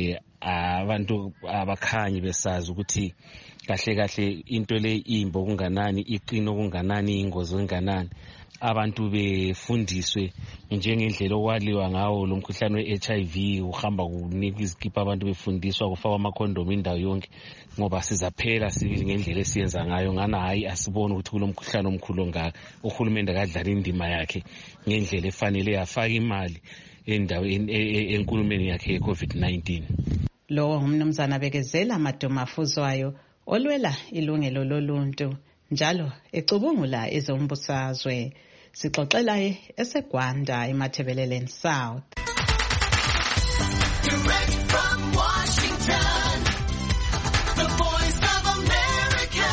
abantu abakhanyi besazi ukuthi kahle kahle into le imbo kunganani, iqino kunganani, ingozi kunganani. Abantu befundiswe njengendlela okwaliwa ngawo lo mkhuhlane we-H I V, uhamba kunika izikipa, abantu befundiswa kufakwa amakhondomu indawo yonke, ngoba sizaphela sibili ngendlela esiyenza ngayo. Ngana hayi asibone ukuthi kulo mkhuhlane omkhulu ngaka uhulumende akadlala indima yakhe ngendlela efanele, yafaka imali endaweni enkulumeni yakhe ye-covid nineteen. Lo ngumnumzana Bekezela Madomafuzwayo olwela ilungelo loluntu njalo ecubungula ezombusazwe. Sixoxela eseGwanda eMatabeleland South. Direct from Washington, the voice of America,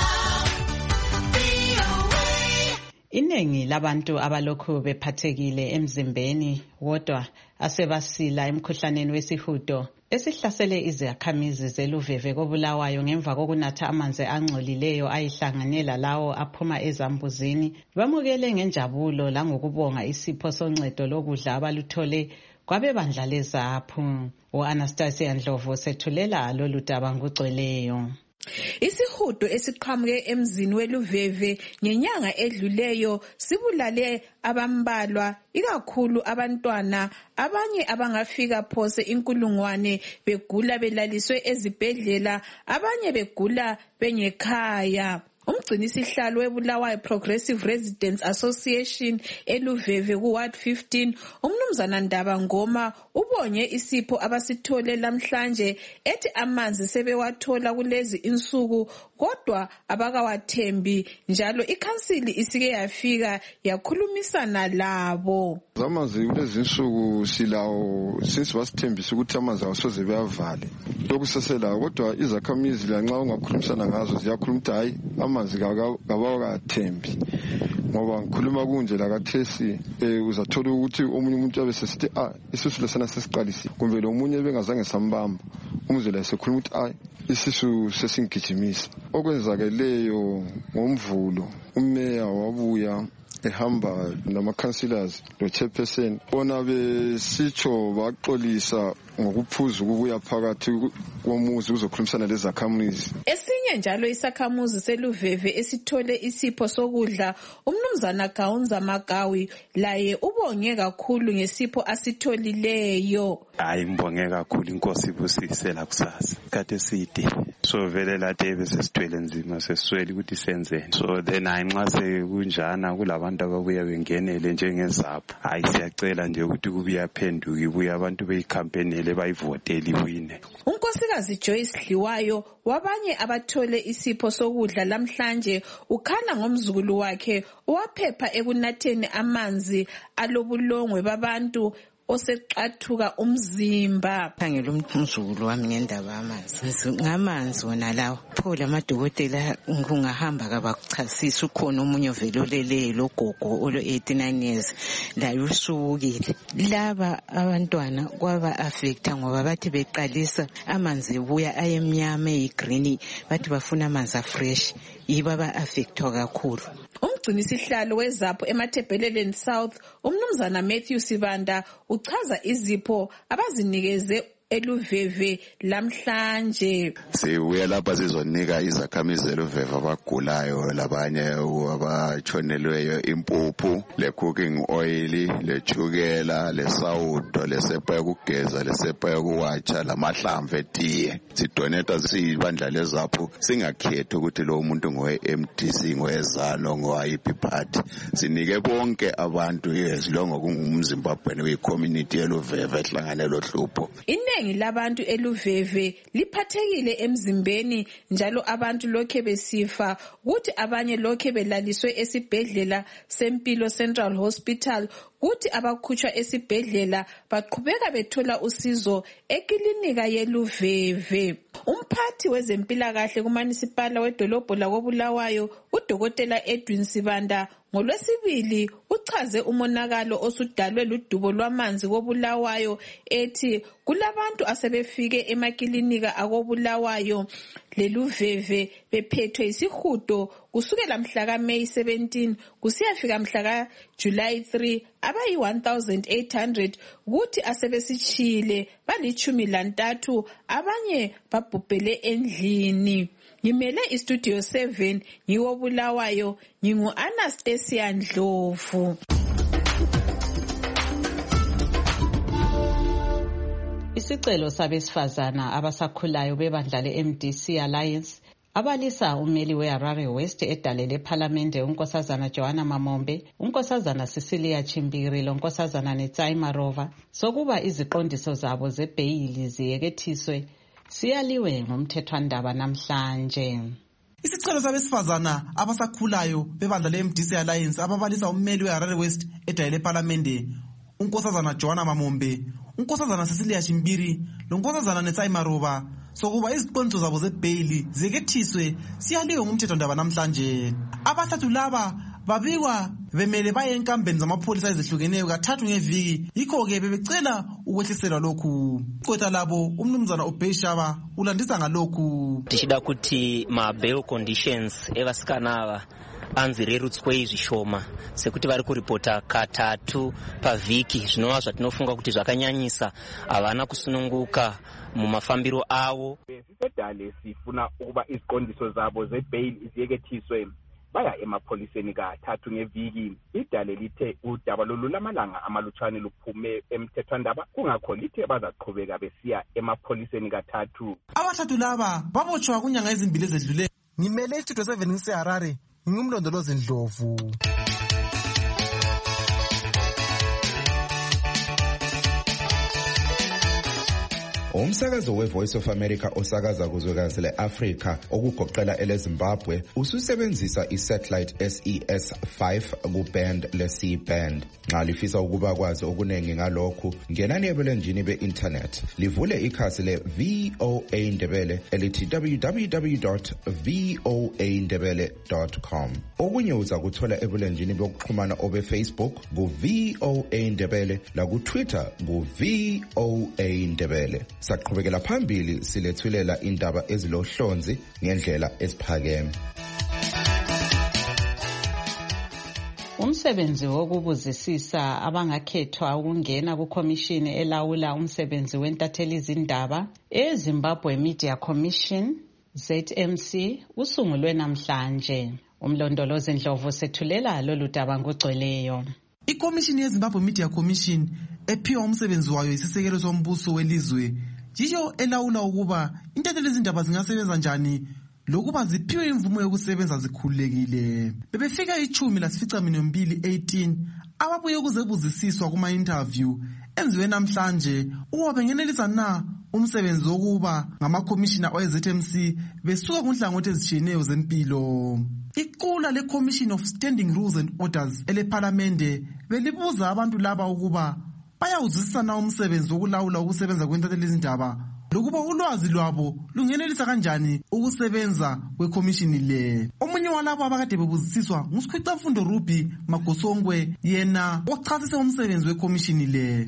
V O A. Iningi labantu abalokhu bephathekile emzimbeni wodwa asebasila emkhuhlaneni wesihudo esihlasele izakhamizi zeluveve koBulawayo ngemva kokunatha amanzi angcolileyo ayihlanganela lawo aphuma ezambuzini. Bamukele ngenjabulo langokubonga isipho soncedo lokudla abaluthole kwabebandla lezaphu. U-Anastasia Ndlovu sethulela lolu daba ngugcweleyo. Isihudo esiqhamuke emzini weluveve ngenyanga edluleyo sibulale abambalwa, ikakhulu abantwana, abanye abangafika phose inkulungwane begula belaliswe ezibhedlela, abanye begula bengekhaya. Umgcinisihlalo weBulawayo Progressive Residents Association eluveve ku Ward fifteen, umnumzana Ndaba Ngoma, ubonye isipho abasithole lamhlanje, ethi amanzi sebewathola kulezi insuku kodwa abakawathembi, njalo ikhansili isike yafika yakhulumisana labo. Amanzi kulezi insuku silawo, since basithembisa ukuthi amanzi awasoze beyavale, lokhu seselawo, kodwa izakhamizi lanxa ungakhulumisana ngazo ziyakhuluma ukuthi hayi amanzi kabawakathembi. Ngoba ngikhuluma kunje la kathesi uzathola ukuthi omunye umuntu abe sesithi ah isisu lesana sesiqalisi, kumbe lo munye bengazange sambamba umzela esekhuluma ukuthi ah isisu sesingigijimisa. Okwenzakeleyo ngomvulo umeya wabuya ehamba nama-councillors lo-chairperson, bona besitsho baxolisa ngokuphuza ukubuya phakathi komuzi kuzokhulumisana lezakhamuzi. Esinye njalo isakhamuzi seluveve esithole isipho sokudla, umnumzana Gaunza Magawi, laye ubonge kakhulu ngesipho asitholileyo. Hayi ngibonge kakhulu, inkosi ibusisela kusasa. Kade eside so vele lathi besesithwele nzima sesiswele ukuthi senzeni. So then hayi nxa sekunjana kulabantu ababuya bengenele njengezapho, hayi siyacela nje ukuthi kubuya phenduka ibuye abantu beyikhampenele bayivotele iwine. Unkosikazi Joyce Dliwayo wabanye abathole isipho sokudla lamhlanje ukhala ngomzukulu wakhe owaphepha ekunatheni amanzi alobulongwe babantu oseqathuka umzimba. Khangela umzukulu wami ngendaba yamanzi ngamanzi wona lawo pho lamadokotela ngungahamba kabakuchasisa ukhona omunye ovelolele logogo olo eighty-nine years la usukile. Laba abantwana kwaba affecta ngoba bathi beqalisa amanzi ebuya ayemnyama eyigreen bathi bafuna amanzi afresh yiba ba affectwa kakhulu. Umgcinisihlalo wezapho eMathebheleleni South umnumzana Matthew Sibanda uchaza izipho abazinikeze eLuveve lamhlanje. Sibuya lapha sizonika izakhamizi eLuveve abagulayo labanye abatshonelweyo impuphu, le cooking oil, le chukela, le sawudo, le sepa yokugeza, le sepa yokuwatsha, lamahlamvu etiye. Sidoneta sibandla lezapho singakhethi ukuthi lo umuntu ngowe M D C ngowezalo ngowa I P party. Sinike bonke abantu ezilongo kungumZimbabwe we-community eLuveve ehlangane lohlupho. Iningi labantu eLuveve liphathekile emzimbeni njalo abantu lokhe besifa ukuthi abanye lokhe belaliswe esibhedlela sempilo Central Hospital kuthi abakhutshwa esibhedlela baqhubeka bethola usizo ekilinika yeLuveve. Umphathi wezempilakahle kumanisipala wedolobho lakoBulawayo uDokotela Edwin Sibanda ngolwesibili uchaze umonakalo osudalwe ludubo lwamanzi koBulawayo ethi kulabantu asebefike emakilinika akoBulawayo leLuveve bephethwe isihudo kusukela mhla ka May seventeenth kusiyafika mhla ka July third abayi one thousand eight hundred kuthi asebesichile balichumi lantathu abanye babhubhele endlini. Ngimele istudio seven ngiwo Bulawayo ngingu Anastasia Ndlovu. Isicelo sabesifazana abasakhulayo bebandla le-M D C Alliance abalisa umeli we-Harare West edale lephalamende unkosazana Joanna Mamombe, unkosazana Cecilia Chimbiri lonkosazana Netsai Marova sokuba iziqondiso zabo zebheyili ziyekethiswe siyaliwe ngomthethwandaba namhlanje. Isicelo sabesifazana abasakhulayo bebandla le-M D C Alliance ababalisa umeli we-Harare West edale lephalamende unkosazana Joanna Mamombe, unkosazana Cecilia Chimbiri lonkosazana Netsai Marova sokuba iziqondiso zabo zebheyili ziyekethiswe siyaliwe ngomthethwandaba namhlanje. Abathathu laba babikwa bemele baye enkambeni zamapholisa ezihlukeneyo kathathu ngeviki, yikho-ke bebecela ukwehliselwa lokhu. Igqwetha labo umnumzana uBeyshaba ulandisa ngalokhu. Tichida kuti ma-bail conditions evasikanava anzirerutswe zvishoma sekuti vari kuripota katatu pavhiki zvinova zvatinofunga kuti zvakanyanyisa, havana kusununguka mumafambiro avo. Sisedale sifuna ukuba iziqondiso zabo zebheyili ziyekethiswe baya emapholiseni kathathu ngeviki. Idale lithe udaba lolu lamalanga amalutshwane luphume emthethwandaba kungakho lithe bazaqhubeka besiya emapholiseni kathathu. Abathathu laba babotshwa kunyanga ezimbili ezedlule. Ngimele istudio seven ngiseHarare ngingumlondolozi Ndlovu. Umsakazo we-Voice of America osakaza kuzwekazi le-Afrika okugoqela ele-Zimbabwe ususebenzisa i-satellite S E S five ku-band le-C band. Nxa lifisa ukuba kwazi okuningi ngalokhu, ngenani ebulenjini be-internet livule ikhasi le-V O A Ndebele elithi w w w dot v o a ndebele dot com. Okunye uza kuthola ebulenjini bokuxhumana obe-Facebook ku-V O A Ndebele laku-Twitter ku-V O A Ndebele. Saqhubekela phambili silethulela indaba ezilohlonzi ngendlela esiphakeme. Umsebenzi wokubuzisisa abangakhethwa ukungena kukomishini elawula umsebenzi wentatheli izindaba eZimbabwe Media Commission Z M C usungulwe namhlanje. Umlondolozi Ndlovu sethulela lolu daba ngogcweleyo. Ikomishini yeZimbabwe Media Commission ephiwa umsebenzi wayo isisekelo sombuso welizwe yiyo elawula ukuba intatheli zindaba zingasebenza njani lokuba ziphiwe imvumo yokusebenza zikhululekile. Bebefika ichumi lasificaminwembili eighteen ababuye ukuzebuzisiswa kuma-interview enziwe namhlanje ukuba bengenelisa na umsebenzi wokuba ngamakhomishina we-Z M C besuka kunhlangothi ezitshiyeneyo zempilo. Iqula le-Commission of Standing Rules and Orders elephalamende belibuza abantu laba ukuba bayawuzwisisa na umsebenzi wokulawula ukusebenza kwentatheli zindaba lokuba ulwazi lwabo lungenelisa kanjani ukusebenza kwekhomishini le. Omunye walabo abakade bebuzisiswa nguSikhwicamfundo Ruby Magosongwe, yena ochasise umsebenzi wekhomishini le.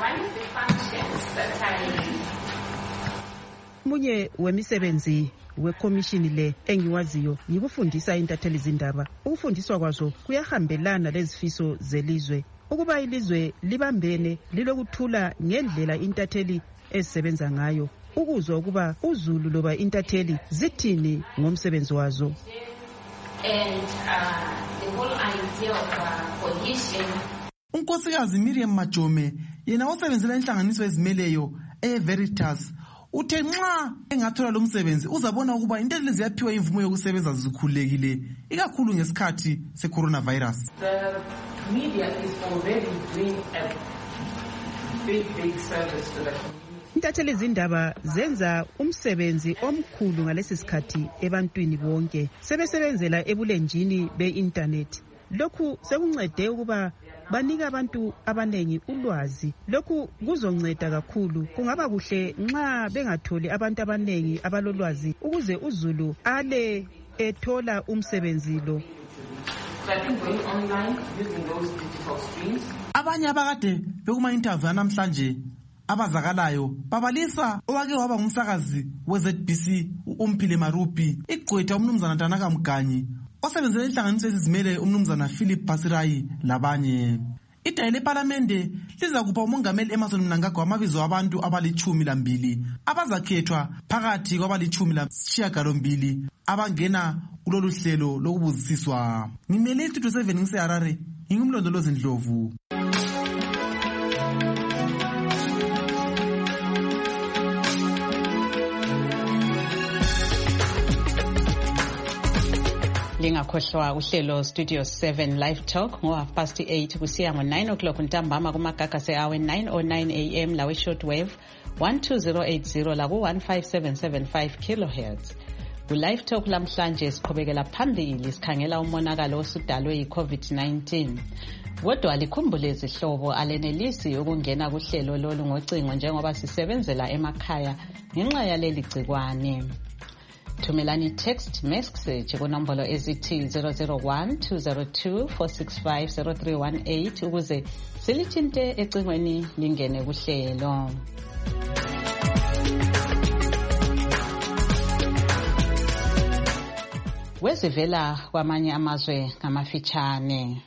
Munye wemisebenzi wekhomishini le engiwaziyo yikufundisa intatheli zindaba. Ukufundiswa kwazo kuyahambelana lezifiso zelizwe ukuba ilizwe libambene lilokuthula ngendlela intatheli ezisebenza ngayo, ukuzwa ukuba uZulu loba intatheli zithini ngomsebenzi wazo. And uh, the whole idea of uh, cohesion. Unkosikazi Miriam Majome yena osebenzela inhlanganiso ezimeleyo eVeritas uthe nxa engathola lo msebenzi uzabona ukuba intatheli ziyaphiwa imvumo yokusebenza zikhululekile ikakhulu ngesikhathi se-coronavirus. The media is already doing a big, big service to the community. Intatheli zindaba zenza umsebenzi omkhulu ngalesi sikhathi ebantwini bonke sebesebenzela ebulenjini be-internet. Lokhu sekuncede ukuba banika abantu abanengi ulwazi. Lokhu kuzonceda kakhulu. Kungaba kuhle nxa bengatholi abantu abanengi abalolwazi ukuze uZulu ale ethola umsebenzi lo. Abanye abakade bekuma-interview namhlanje abazakalayo babalisa owake waba ngumsakazi we-Z B C uMphile Marupi, igqwetha umnumzana Tanaka Mganyi osebenzela inhlanganiso ezizimele umnumzana Philip Basirayi labanye. Idayi lePhalamende liza kupha umongameli Emmerson Mnangagwa amabizo abantu abalichumi lambili abazakhethwa phakathi kwabalichumi lasishiyagalombili abangena kulolu hlelo lokubuzisiswa. Ngimele istudio seven ngiseHarare, ngingumlondolozi Ndlovu. Lingakhohlwa uhlelo Studio seven Live Talk ngo half past eight kusiya ngo nine o'clock ntambama kumagagasi awe nine oh nine a m lawe shortwave one two zero eight zero la ku one five seven seven five kilohertz. Ku-Live Talk lamhlanje siqhubekela phambili sikhangela umonakalo osudalwe yi-COVID nineteen. Kodwa likhumbule izihlobo alenelisi ukungena kuhlelo lolu ngocingo njengoba sisebenzela emakhaya ngenxa yaleli gcikwane. Thumelani text message kunombolo ezithi zero zero one two zero two four six five zero three one eight ukuze silithinte ecingweni lingene kuhlelo. Wezivela kwamanye amazwe ngamafitshane.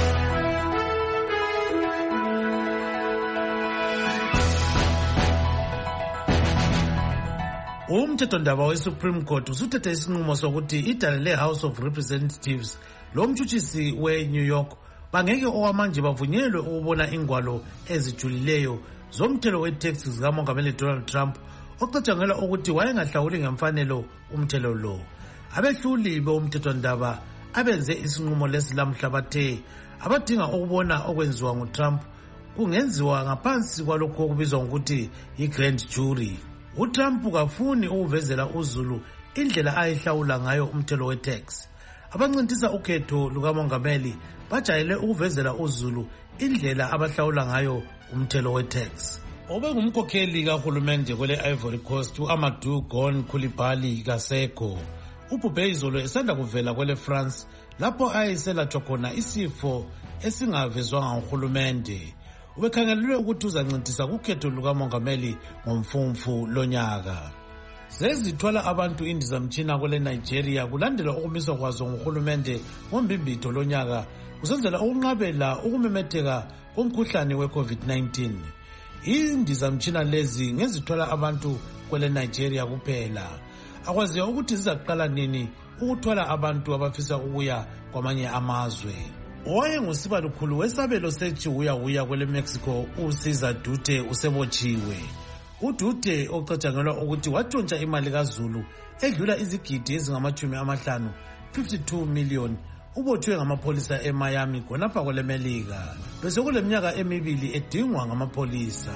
Umthethondaba we-Supreme Court usuthethe isinqumo sokuthi idale le-House of Representatives lomtshutshisi we-New York bangeke owamanje bavunyelwe ukubona ingwalo ezijulileyo zomthelo we-tax zikamongameli Donald Trump ocatshangela ukuthi wayengahlawuli ngemfanelo umthelo lo. Abehluli bomthethondaba abenze isinqumo lesi lamhla bathe abadinga ukubona okwenziwa nguTrump kungenziwa ngaphansi kwalokho okubizwa ngokuthi yi-grand jury. uTrump kafuni ukuvezela uZulu indlela ayihlawula ngayo umthelo we-tax. Abancintisa ukhetho lukamongameli bajayele ukuvezela uZulu indlela abahlawula ngayo umthelo we-tax. Obengumkhokheli kahulumende kwele Ivory Coast u-Amadou Gon Coulibaly Gaseko ubhubhe izolo esanda kuvela kwele France lapho ayiselatshwa khona isifo esingavezwanga nguhulumende. Ubekhangelelwe ukuthi uzancintisa kukhetho lukamongameli ngomfumfu lonyaka. Sezithwala abantu indizamtshina kwele Nigeria kulandela ukumiswa kwazo nguhulumende ngombimbitho lonyaka kusenzela ukunqabela ukumemetheka komkhuhlane we-COVID nineteen. Indizamtshina lezi ngezithwala abantu kwele Nigeria kuphela. Akwaziyo ukuthi zizaqala nini ukuthwala abantu abafisa ukuya kwamanye amazwe. Owayengusibalukhulu wesabelo sechihuyahuya kwele Mexico uCesar Dute usebotshiwe. uDude ocatshangelwa ukuthi watshontsha imali kaZulu edlula izigidi ezingamachumi amahlanu fifty-two million ubothwe ngamapholisa eMiami khonapha kwelemelika bese kuleminyaka emibili edingwa ngamapholisa.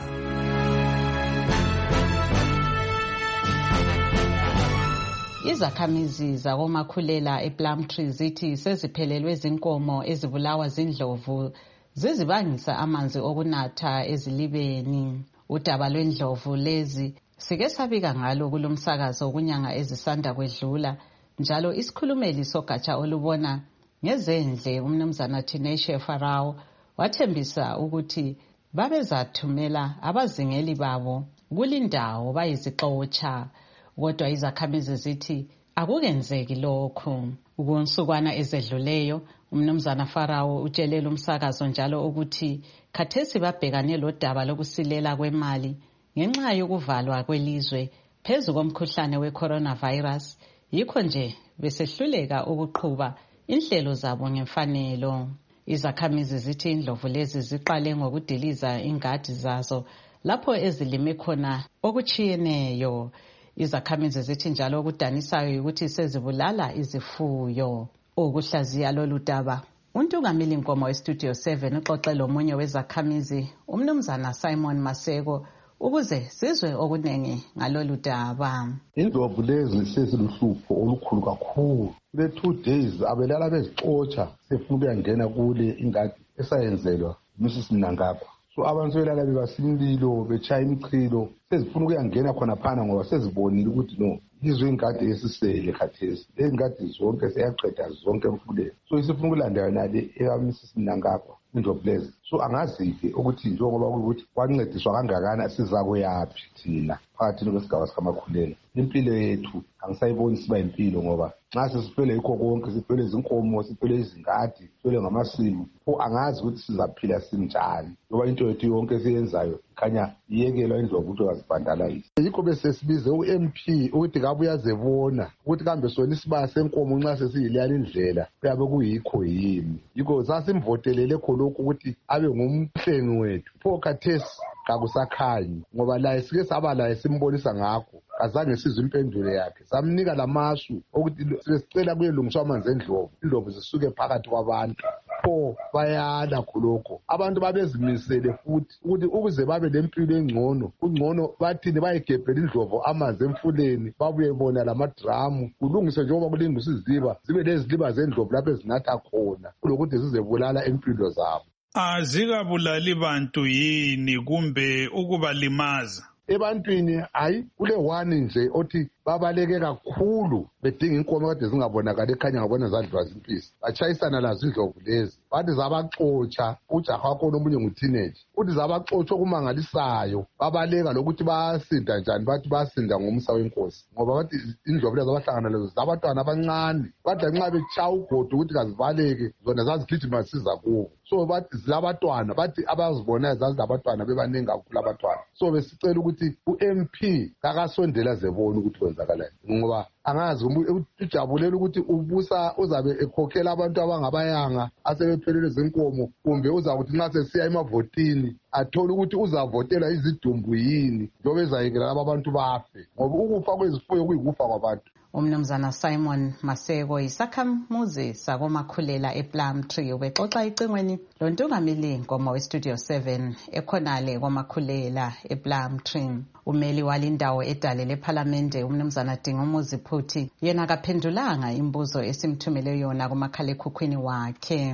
Izakhamizi zakomakhulela ePlumtree zithi seziphelelwe zinkomo ezibulawa zindlovu zizibangisa amanzi okunatha ezilibeni. Udaba lwendlovu lezi sike sabika ngalo kulomsakazo kunyanga ezisanda kwedlula, njalo isikhulumeli sogatsha olubona ngezendle umnumzana Tinashe Farao wathembisa ukuthi babezathumela abazingeli babo kulindawo bayizixotsha, kodwa izakhamizi zithi akukenzeki lokho. Kunsukwana ezedluleyo umnumzana Farao utshelela umsakazo njalo ukuthi khathesi babhekane lodaba lokusilela kwemali ngenxa yokuvalwa kwelizwe phezu komkhuhlane we-coronavirus, yikho nje besehluleka ukuqhuba inhlelo zabo ngemfanelo. Izakhamizi zithi indlovu lezi ziqale ngokudiliza ingadi zazo lapho ezilime khona okuchiyeneyo. Izakhamizi zithi njalo okudanisayo ukuthi sezibulala izifuyo. Ukuhlaziya lolu daba, uNtungameli Nkomo weStudio seven uxoxe lomunye wezakhamizi umnumzana Simon Maseko ukuze sizwe okunengi ngalolu daba. Indlovu lezi seziluhlupho olukhulu kakhulu. Kule two days abelala bezixotsha sefuna ukuyangena kule ingadi esayenzelwa Missus Mnangagwa. So abantu sebelala bebasimlilo betshaya imichilo sezifuna ukuyangena khona phana ngoba sezibonile ukuthi no izwe ingadi esisele khathesi lezi ngadi zonke seyaqeda zonke emfuleni. So isifuna ukulanda yona le eka Missus Mnangagwa indlovu lezi. So angazi-ke ukuthi njengoba ukuthi kwancediswa kangakana sizakuyaphi thina phakathi kwesigaba sikamakhulela. Impilo yethu angisayiboni siba impilo ngoba nxa sesifele yikho konke, sifele izinkomo, sifele izingadi, sifele ngamasimu, pho angazi ukuthi sizaphila sinjani ngoba into yethu yonke esiyenzayo khanya iyekelwa indlovu ukuthi azibhandalise. Yikho bese sibize u-M P ukuthi kabe uyazebona ukuthi kambe sona isibaya senkomo nxa sesiyileyana indlela kuyabe kuyikho yini. Yikho sasimvotelele khonokho ukuthi abe ngumhlengi wethu, pho khathesi kakusakhanyi ngoba laye sike saba laye simbonisa ngakho azange sizwe impendulo yakhe. Samnika lamasu ukuthi sicela kuyelungiswa amanzi endlovu, indlovu zisuke phakathi kwabantu. Pho bayala khulokho abantu babezimisele futhi ukuthi ukuze babe lempilo engcono kungcono bathini bayigebhela indlovu amanzi emfuleni babuye bona lamadramu kulungiswe njengoba kulingiswa iziba zibe leziliba zendlovu lapho ezinatha khona kulokuthi zizebulala impilo zabo. Azikabulali bantu yini kumbe ukubalimaza? Ebantwini hayi kule one nje othi babaleke kakhulu bedinga inkomo kade zingabonakala ekhanya ngabona zadliwa zimpisi batshayisana lazo indlovu lezi bathi zabaxotsha ujaha wakho nomunye nguteenage uthi zabaxotsha okumangalisayo babaleka lokuthi bayasinda njani bathi bayasinda ngomsa wenkosi ngoba bathi indlovu lezi abahlangana lezo zabantwana abancane bathi nxa betshaya ugodo ukuthi kazibaleke zona zazigijima siza kubo. So bathi zilabantwana bathi abazibonayo zazilabantwana bebaningi kakhulu abantwana. So besicela ukuthi u-M P kakasondela zebona ukuthi kwenzakalayo ngoba angazi ujabulela ukuthi ubusa uzabe ekhokhela abantu abangabayanga asebephelele zenkomo kumbe uzakuthi nxa sesiya emavotini athola ukuthi uzavotela izidumbu yini njengoba ezayekela laba abantu bafe ngoba ukufa kwezifuyo kuyikufa kwabantu. Umnumzana Simon Maseko isakhamuzi sakomakhulela ePlumtree ubexoxa icingweni loNtungameli Nkomo weStudio seven ekhonale komakhulela ePlumtree. Umeli walindawo edale lephalamende umnumzana Dingumuzi Phuthi yena kaphendulanga imbuzo esimthumele yona kumakhalekhukhwini wakhe.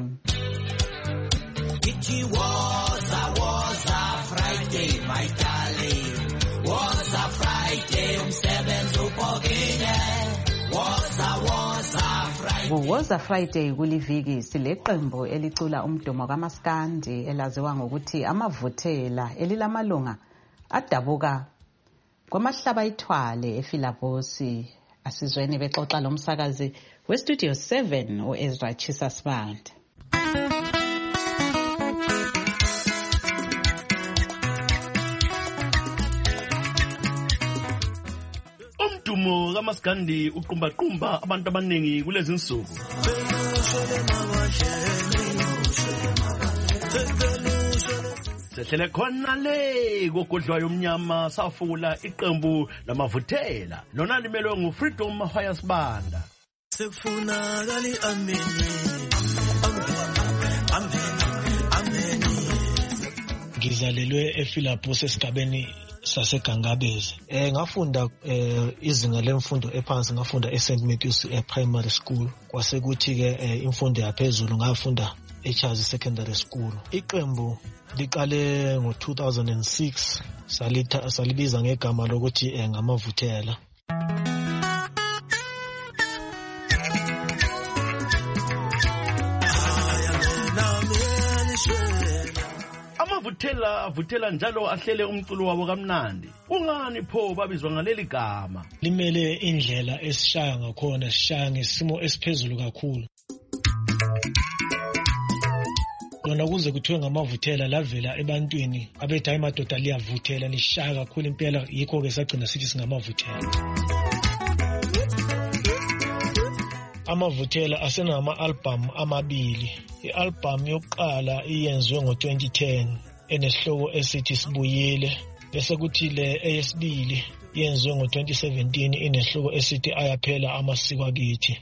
It was a was a Friday my darling, was a Friday umsebenzi upokile. Woza Friday kuliviki sileqembu elicula umdumo kaMaskandi elaziwa ngokuthi amavuthela elilamalunga adabuka kwamahlaba ithwale eFilavosi. Asizweni bexoxa lomsakazi weStudio seven uEzra Chisasband. Umdumo kaMaskandi uqumba qumba abantu abaningi kulezi insuku. sehlele khona le kogodlwayo omnyama safula iqembu lamavuthela lona limelwe nguFreedom Mahwaya Sibanda. Sekufunakala ameni ngizalelwe ePhilipos esigabeni sasegangabeze. Eh ngafunda eh izinga lemfundo ephansi ngafunda eSaint Matthews eh, Primary School. Kwase kuthi ke eh, imfundo yaphezulu ngafunda eCharles Secondary School. Iqembu liqale ngo two thousand six salitha salibiza ngegama lokuthi eh, ngamavuthela. Amavuthela vuthela njalo ahlele umculo wabo kamnandi. Ungani pho babizwa ngaleli gama? Limele indlela esishaya ngakhona, sishaya ngesimo esiphezulu kakhulu. Lona kuze kuthiwe ngamavuthela lavela ebantwini abethi hayi madoda liyavuthela lishaya kakhulu impela, yikho ke sagcina sithi singamavuthela. Amavuthela asenama album amabili. I-album yokuqala iyenziwe ngo twenty ten enesihloko esithi Sibuyile, bese kuthi le eyesibili yenziwe ngo twenty seventeen inesihloko esithi Ayaphela Amasiko Akithi.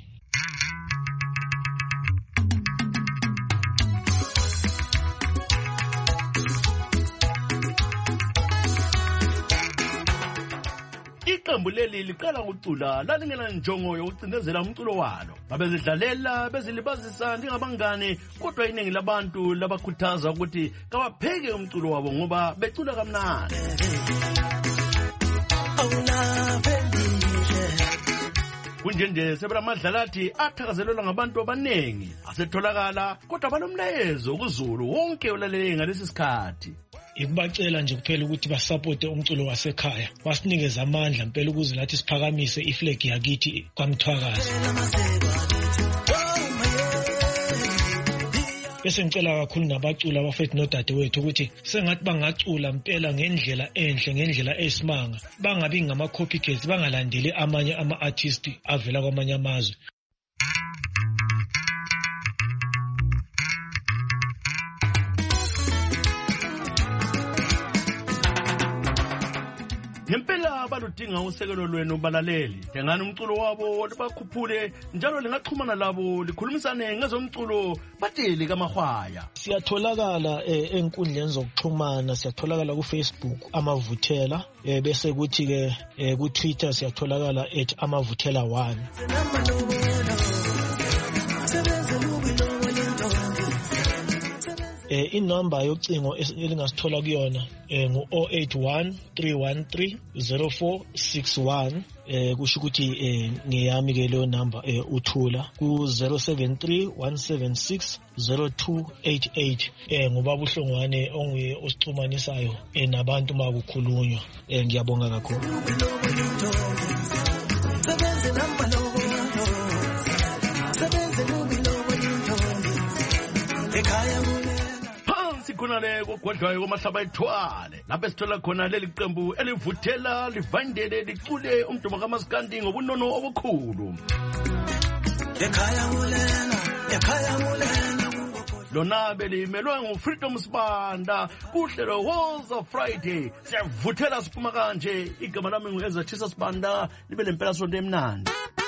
Iqembu leli liqala ukucula lalingena njongo yokucindezela umculo walo. Babezidlalela bezilibazisa njengabangane, kodwa iningi labantu labakhuthaza ukuthi kabapheke umculo wabo ngoba becula kamnandi. Kunjenje sebelamadlalathi athakazelelwa ngabantu abanengi asetholakala, kodwa balomlayezo kuzulu wonke olalele ngalesi sikhathi. Ikubacela nje kuphela ukuthi basupport umculo wasekhaya, basinikeze amandla impela ukuze lathi siphakamise iflag yakithi kwaMthwakazi. Bese ngicela kakhulu nabacula abafethu nodadewethu ukuthi sengathi bangacula impela ngendlela enhle, ngendlela esimanga, bangabi ngama copycats, bangalandeli amanye ama artists avela kwamanye amazwe. Ngempela baludinga usekelo lwenu balaleli. Dengani umculo wabo libakhuphule njalo lingaxhumana labo likhulumisane ngezomculo bateli kaMahwaya. Siyatholakala eh, enkundleni zokuxhumana, siyatholakala ku Facebook Amavuthela, eh, bese kuthi ke eh, ku Twitter siyatholakala at Amavuthela one. Eh, inamba yocingo elingasithola kuyona eh, ngu zero eight one three one three zero four six one. Eh, kusho ukuthi eh, ngiyami ke leyo number eh, uthula ku zero seven three one seven six zero two eight eight. Eh, ngoba buhlongwane onguye osixhumanisayo eh, nabantu makukhulunywa. Eh, ngiyabonga kakhulu. Sikhonale kogodlwayo komahlaba ethwale lapho sithola khona leli qembu elivuthela livandele licule umdumo kaMaskandi ngobunono obukhulu. Ekhaya ngulena, ekhaya ngulena. Lona belimelwe nguFreedom Sibanda kuhlelo Woza Friday. Siyavuthela siphuma kanje. Igama lami nguEzathisa Sibanda, libe lempela sonto emnandi.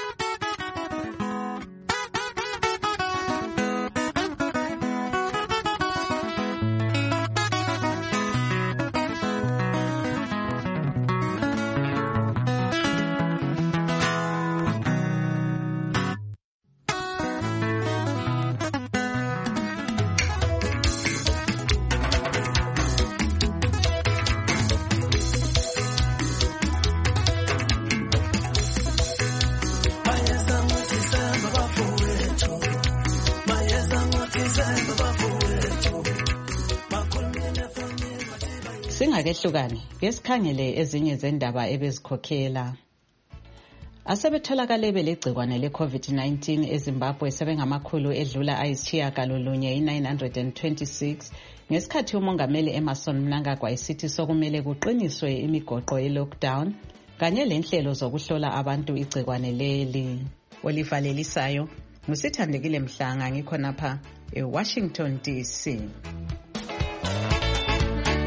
Singakehlukani besikhangele ezinye zendaba ebezikhokhela. Asebetholakale belegcikwane le COVID nineteen eZimbabwe sebengamakhulu edlula ayisitshiyagalolunye nine hundred twenty-six ngesikhathi umongameli Emmerson Mnangagwa esithi sokumele kuqiniswe imigoqo ye-lockdown kanye lenhlelo zokuhlola abantu igcikwane leli. Olivalelisayo Musithandekile Mhlanga ngikhonapha eWashington D C.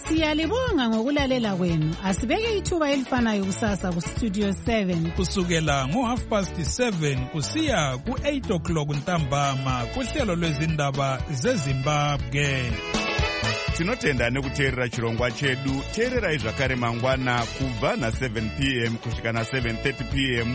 Siyalibonga ngokulalela kwenu. Asibeke ithuba elifanayo kusasa ku Studio seven. Kusukela ngo half past seven kusiya ku eight o'clock ntambama kuhlelo lwezindaba zeZimbabwe. Tinotenda nekuteerera chirongwa chedu. Teererai zvakare mangwana kubva na seven p m kusvika na seven thirty p m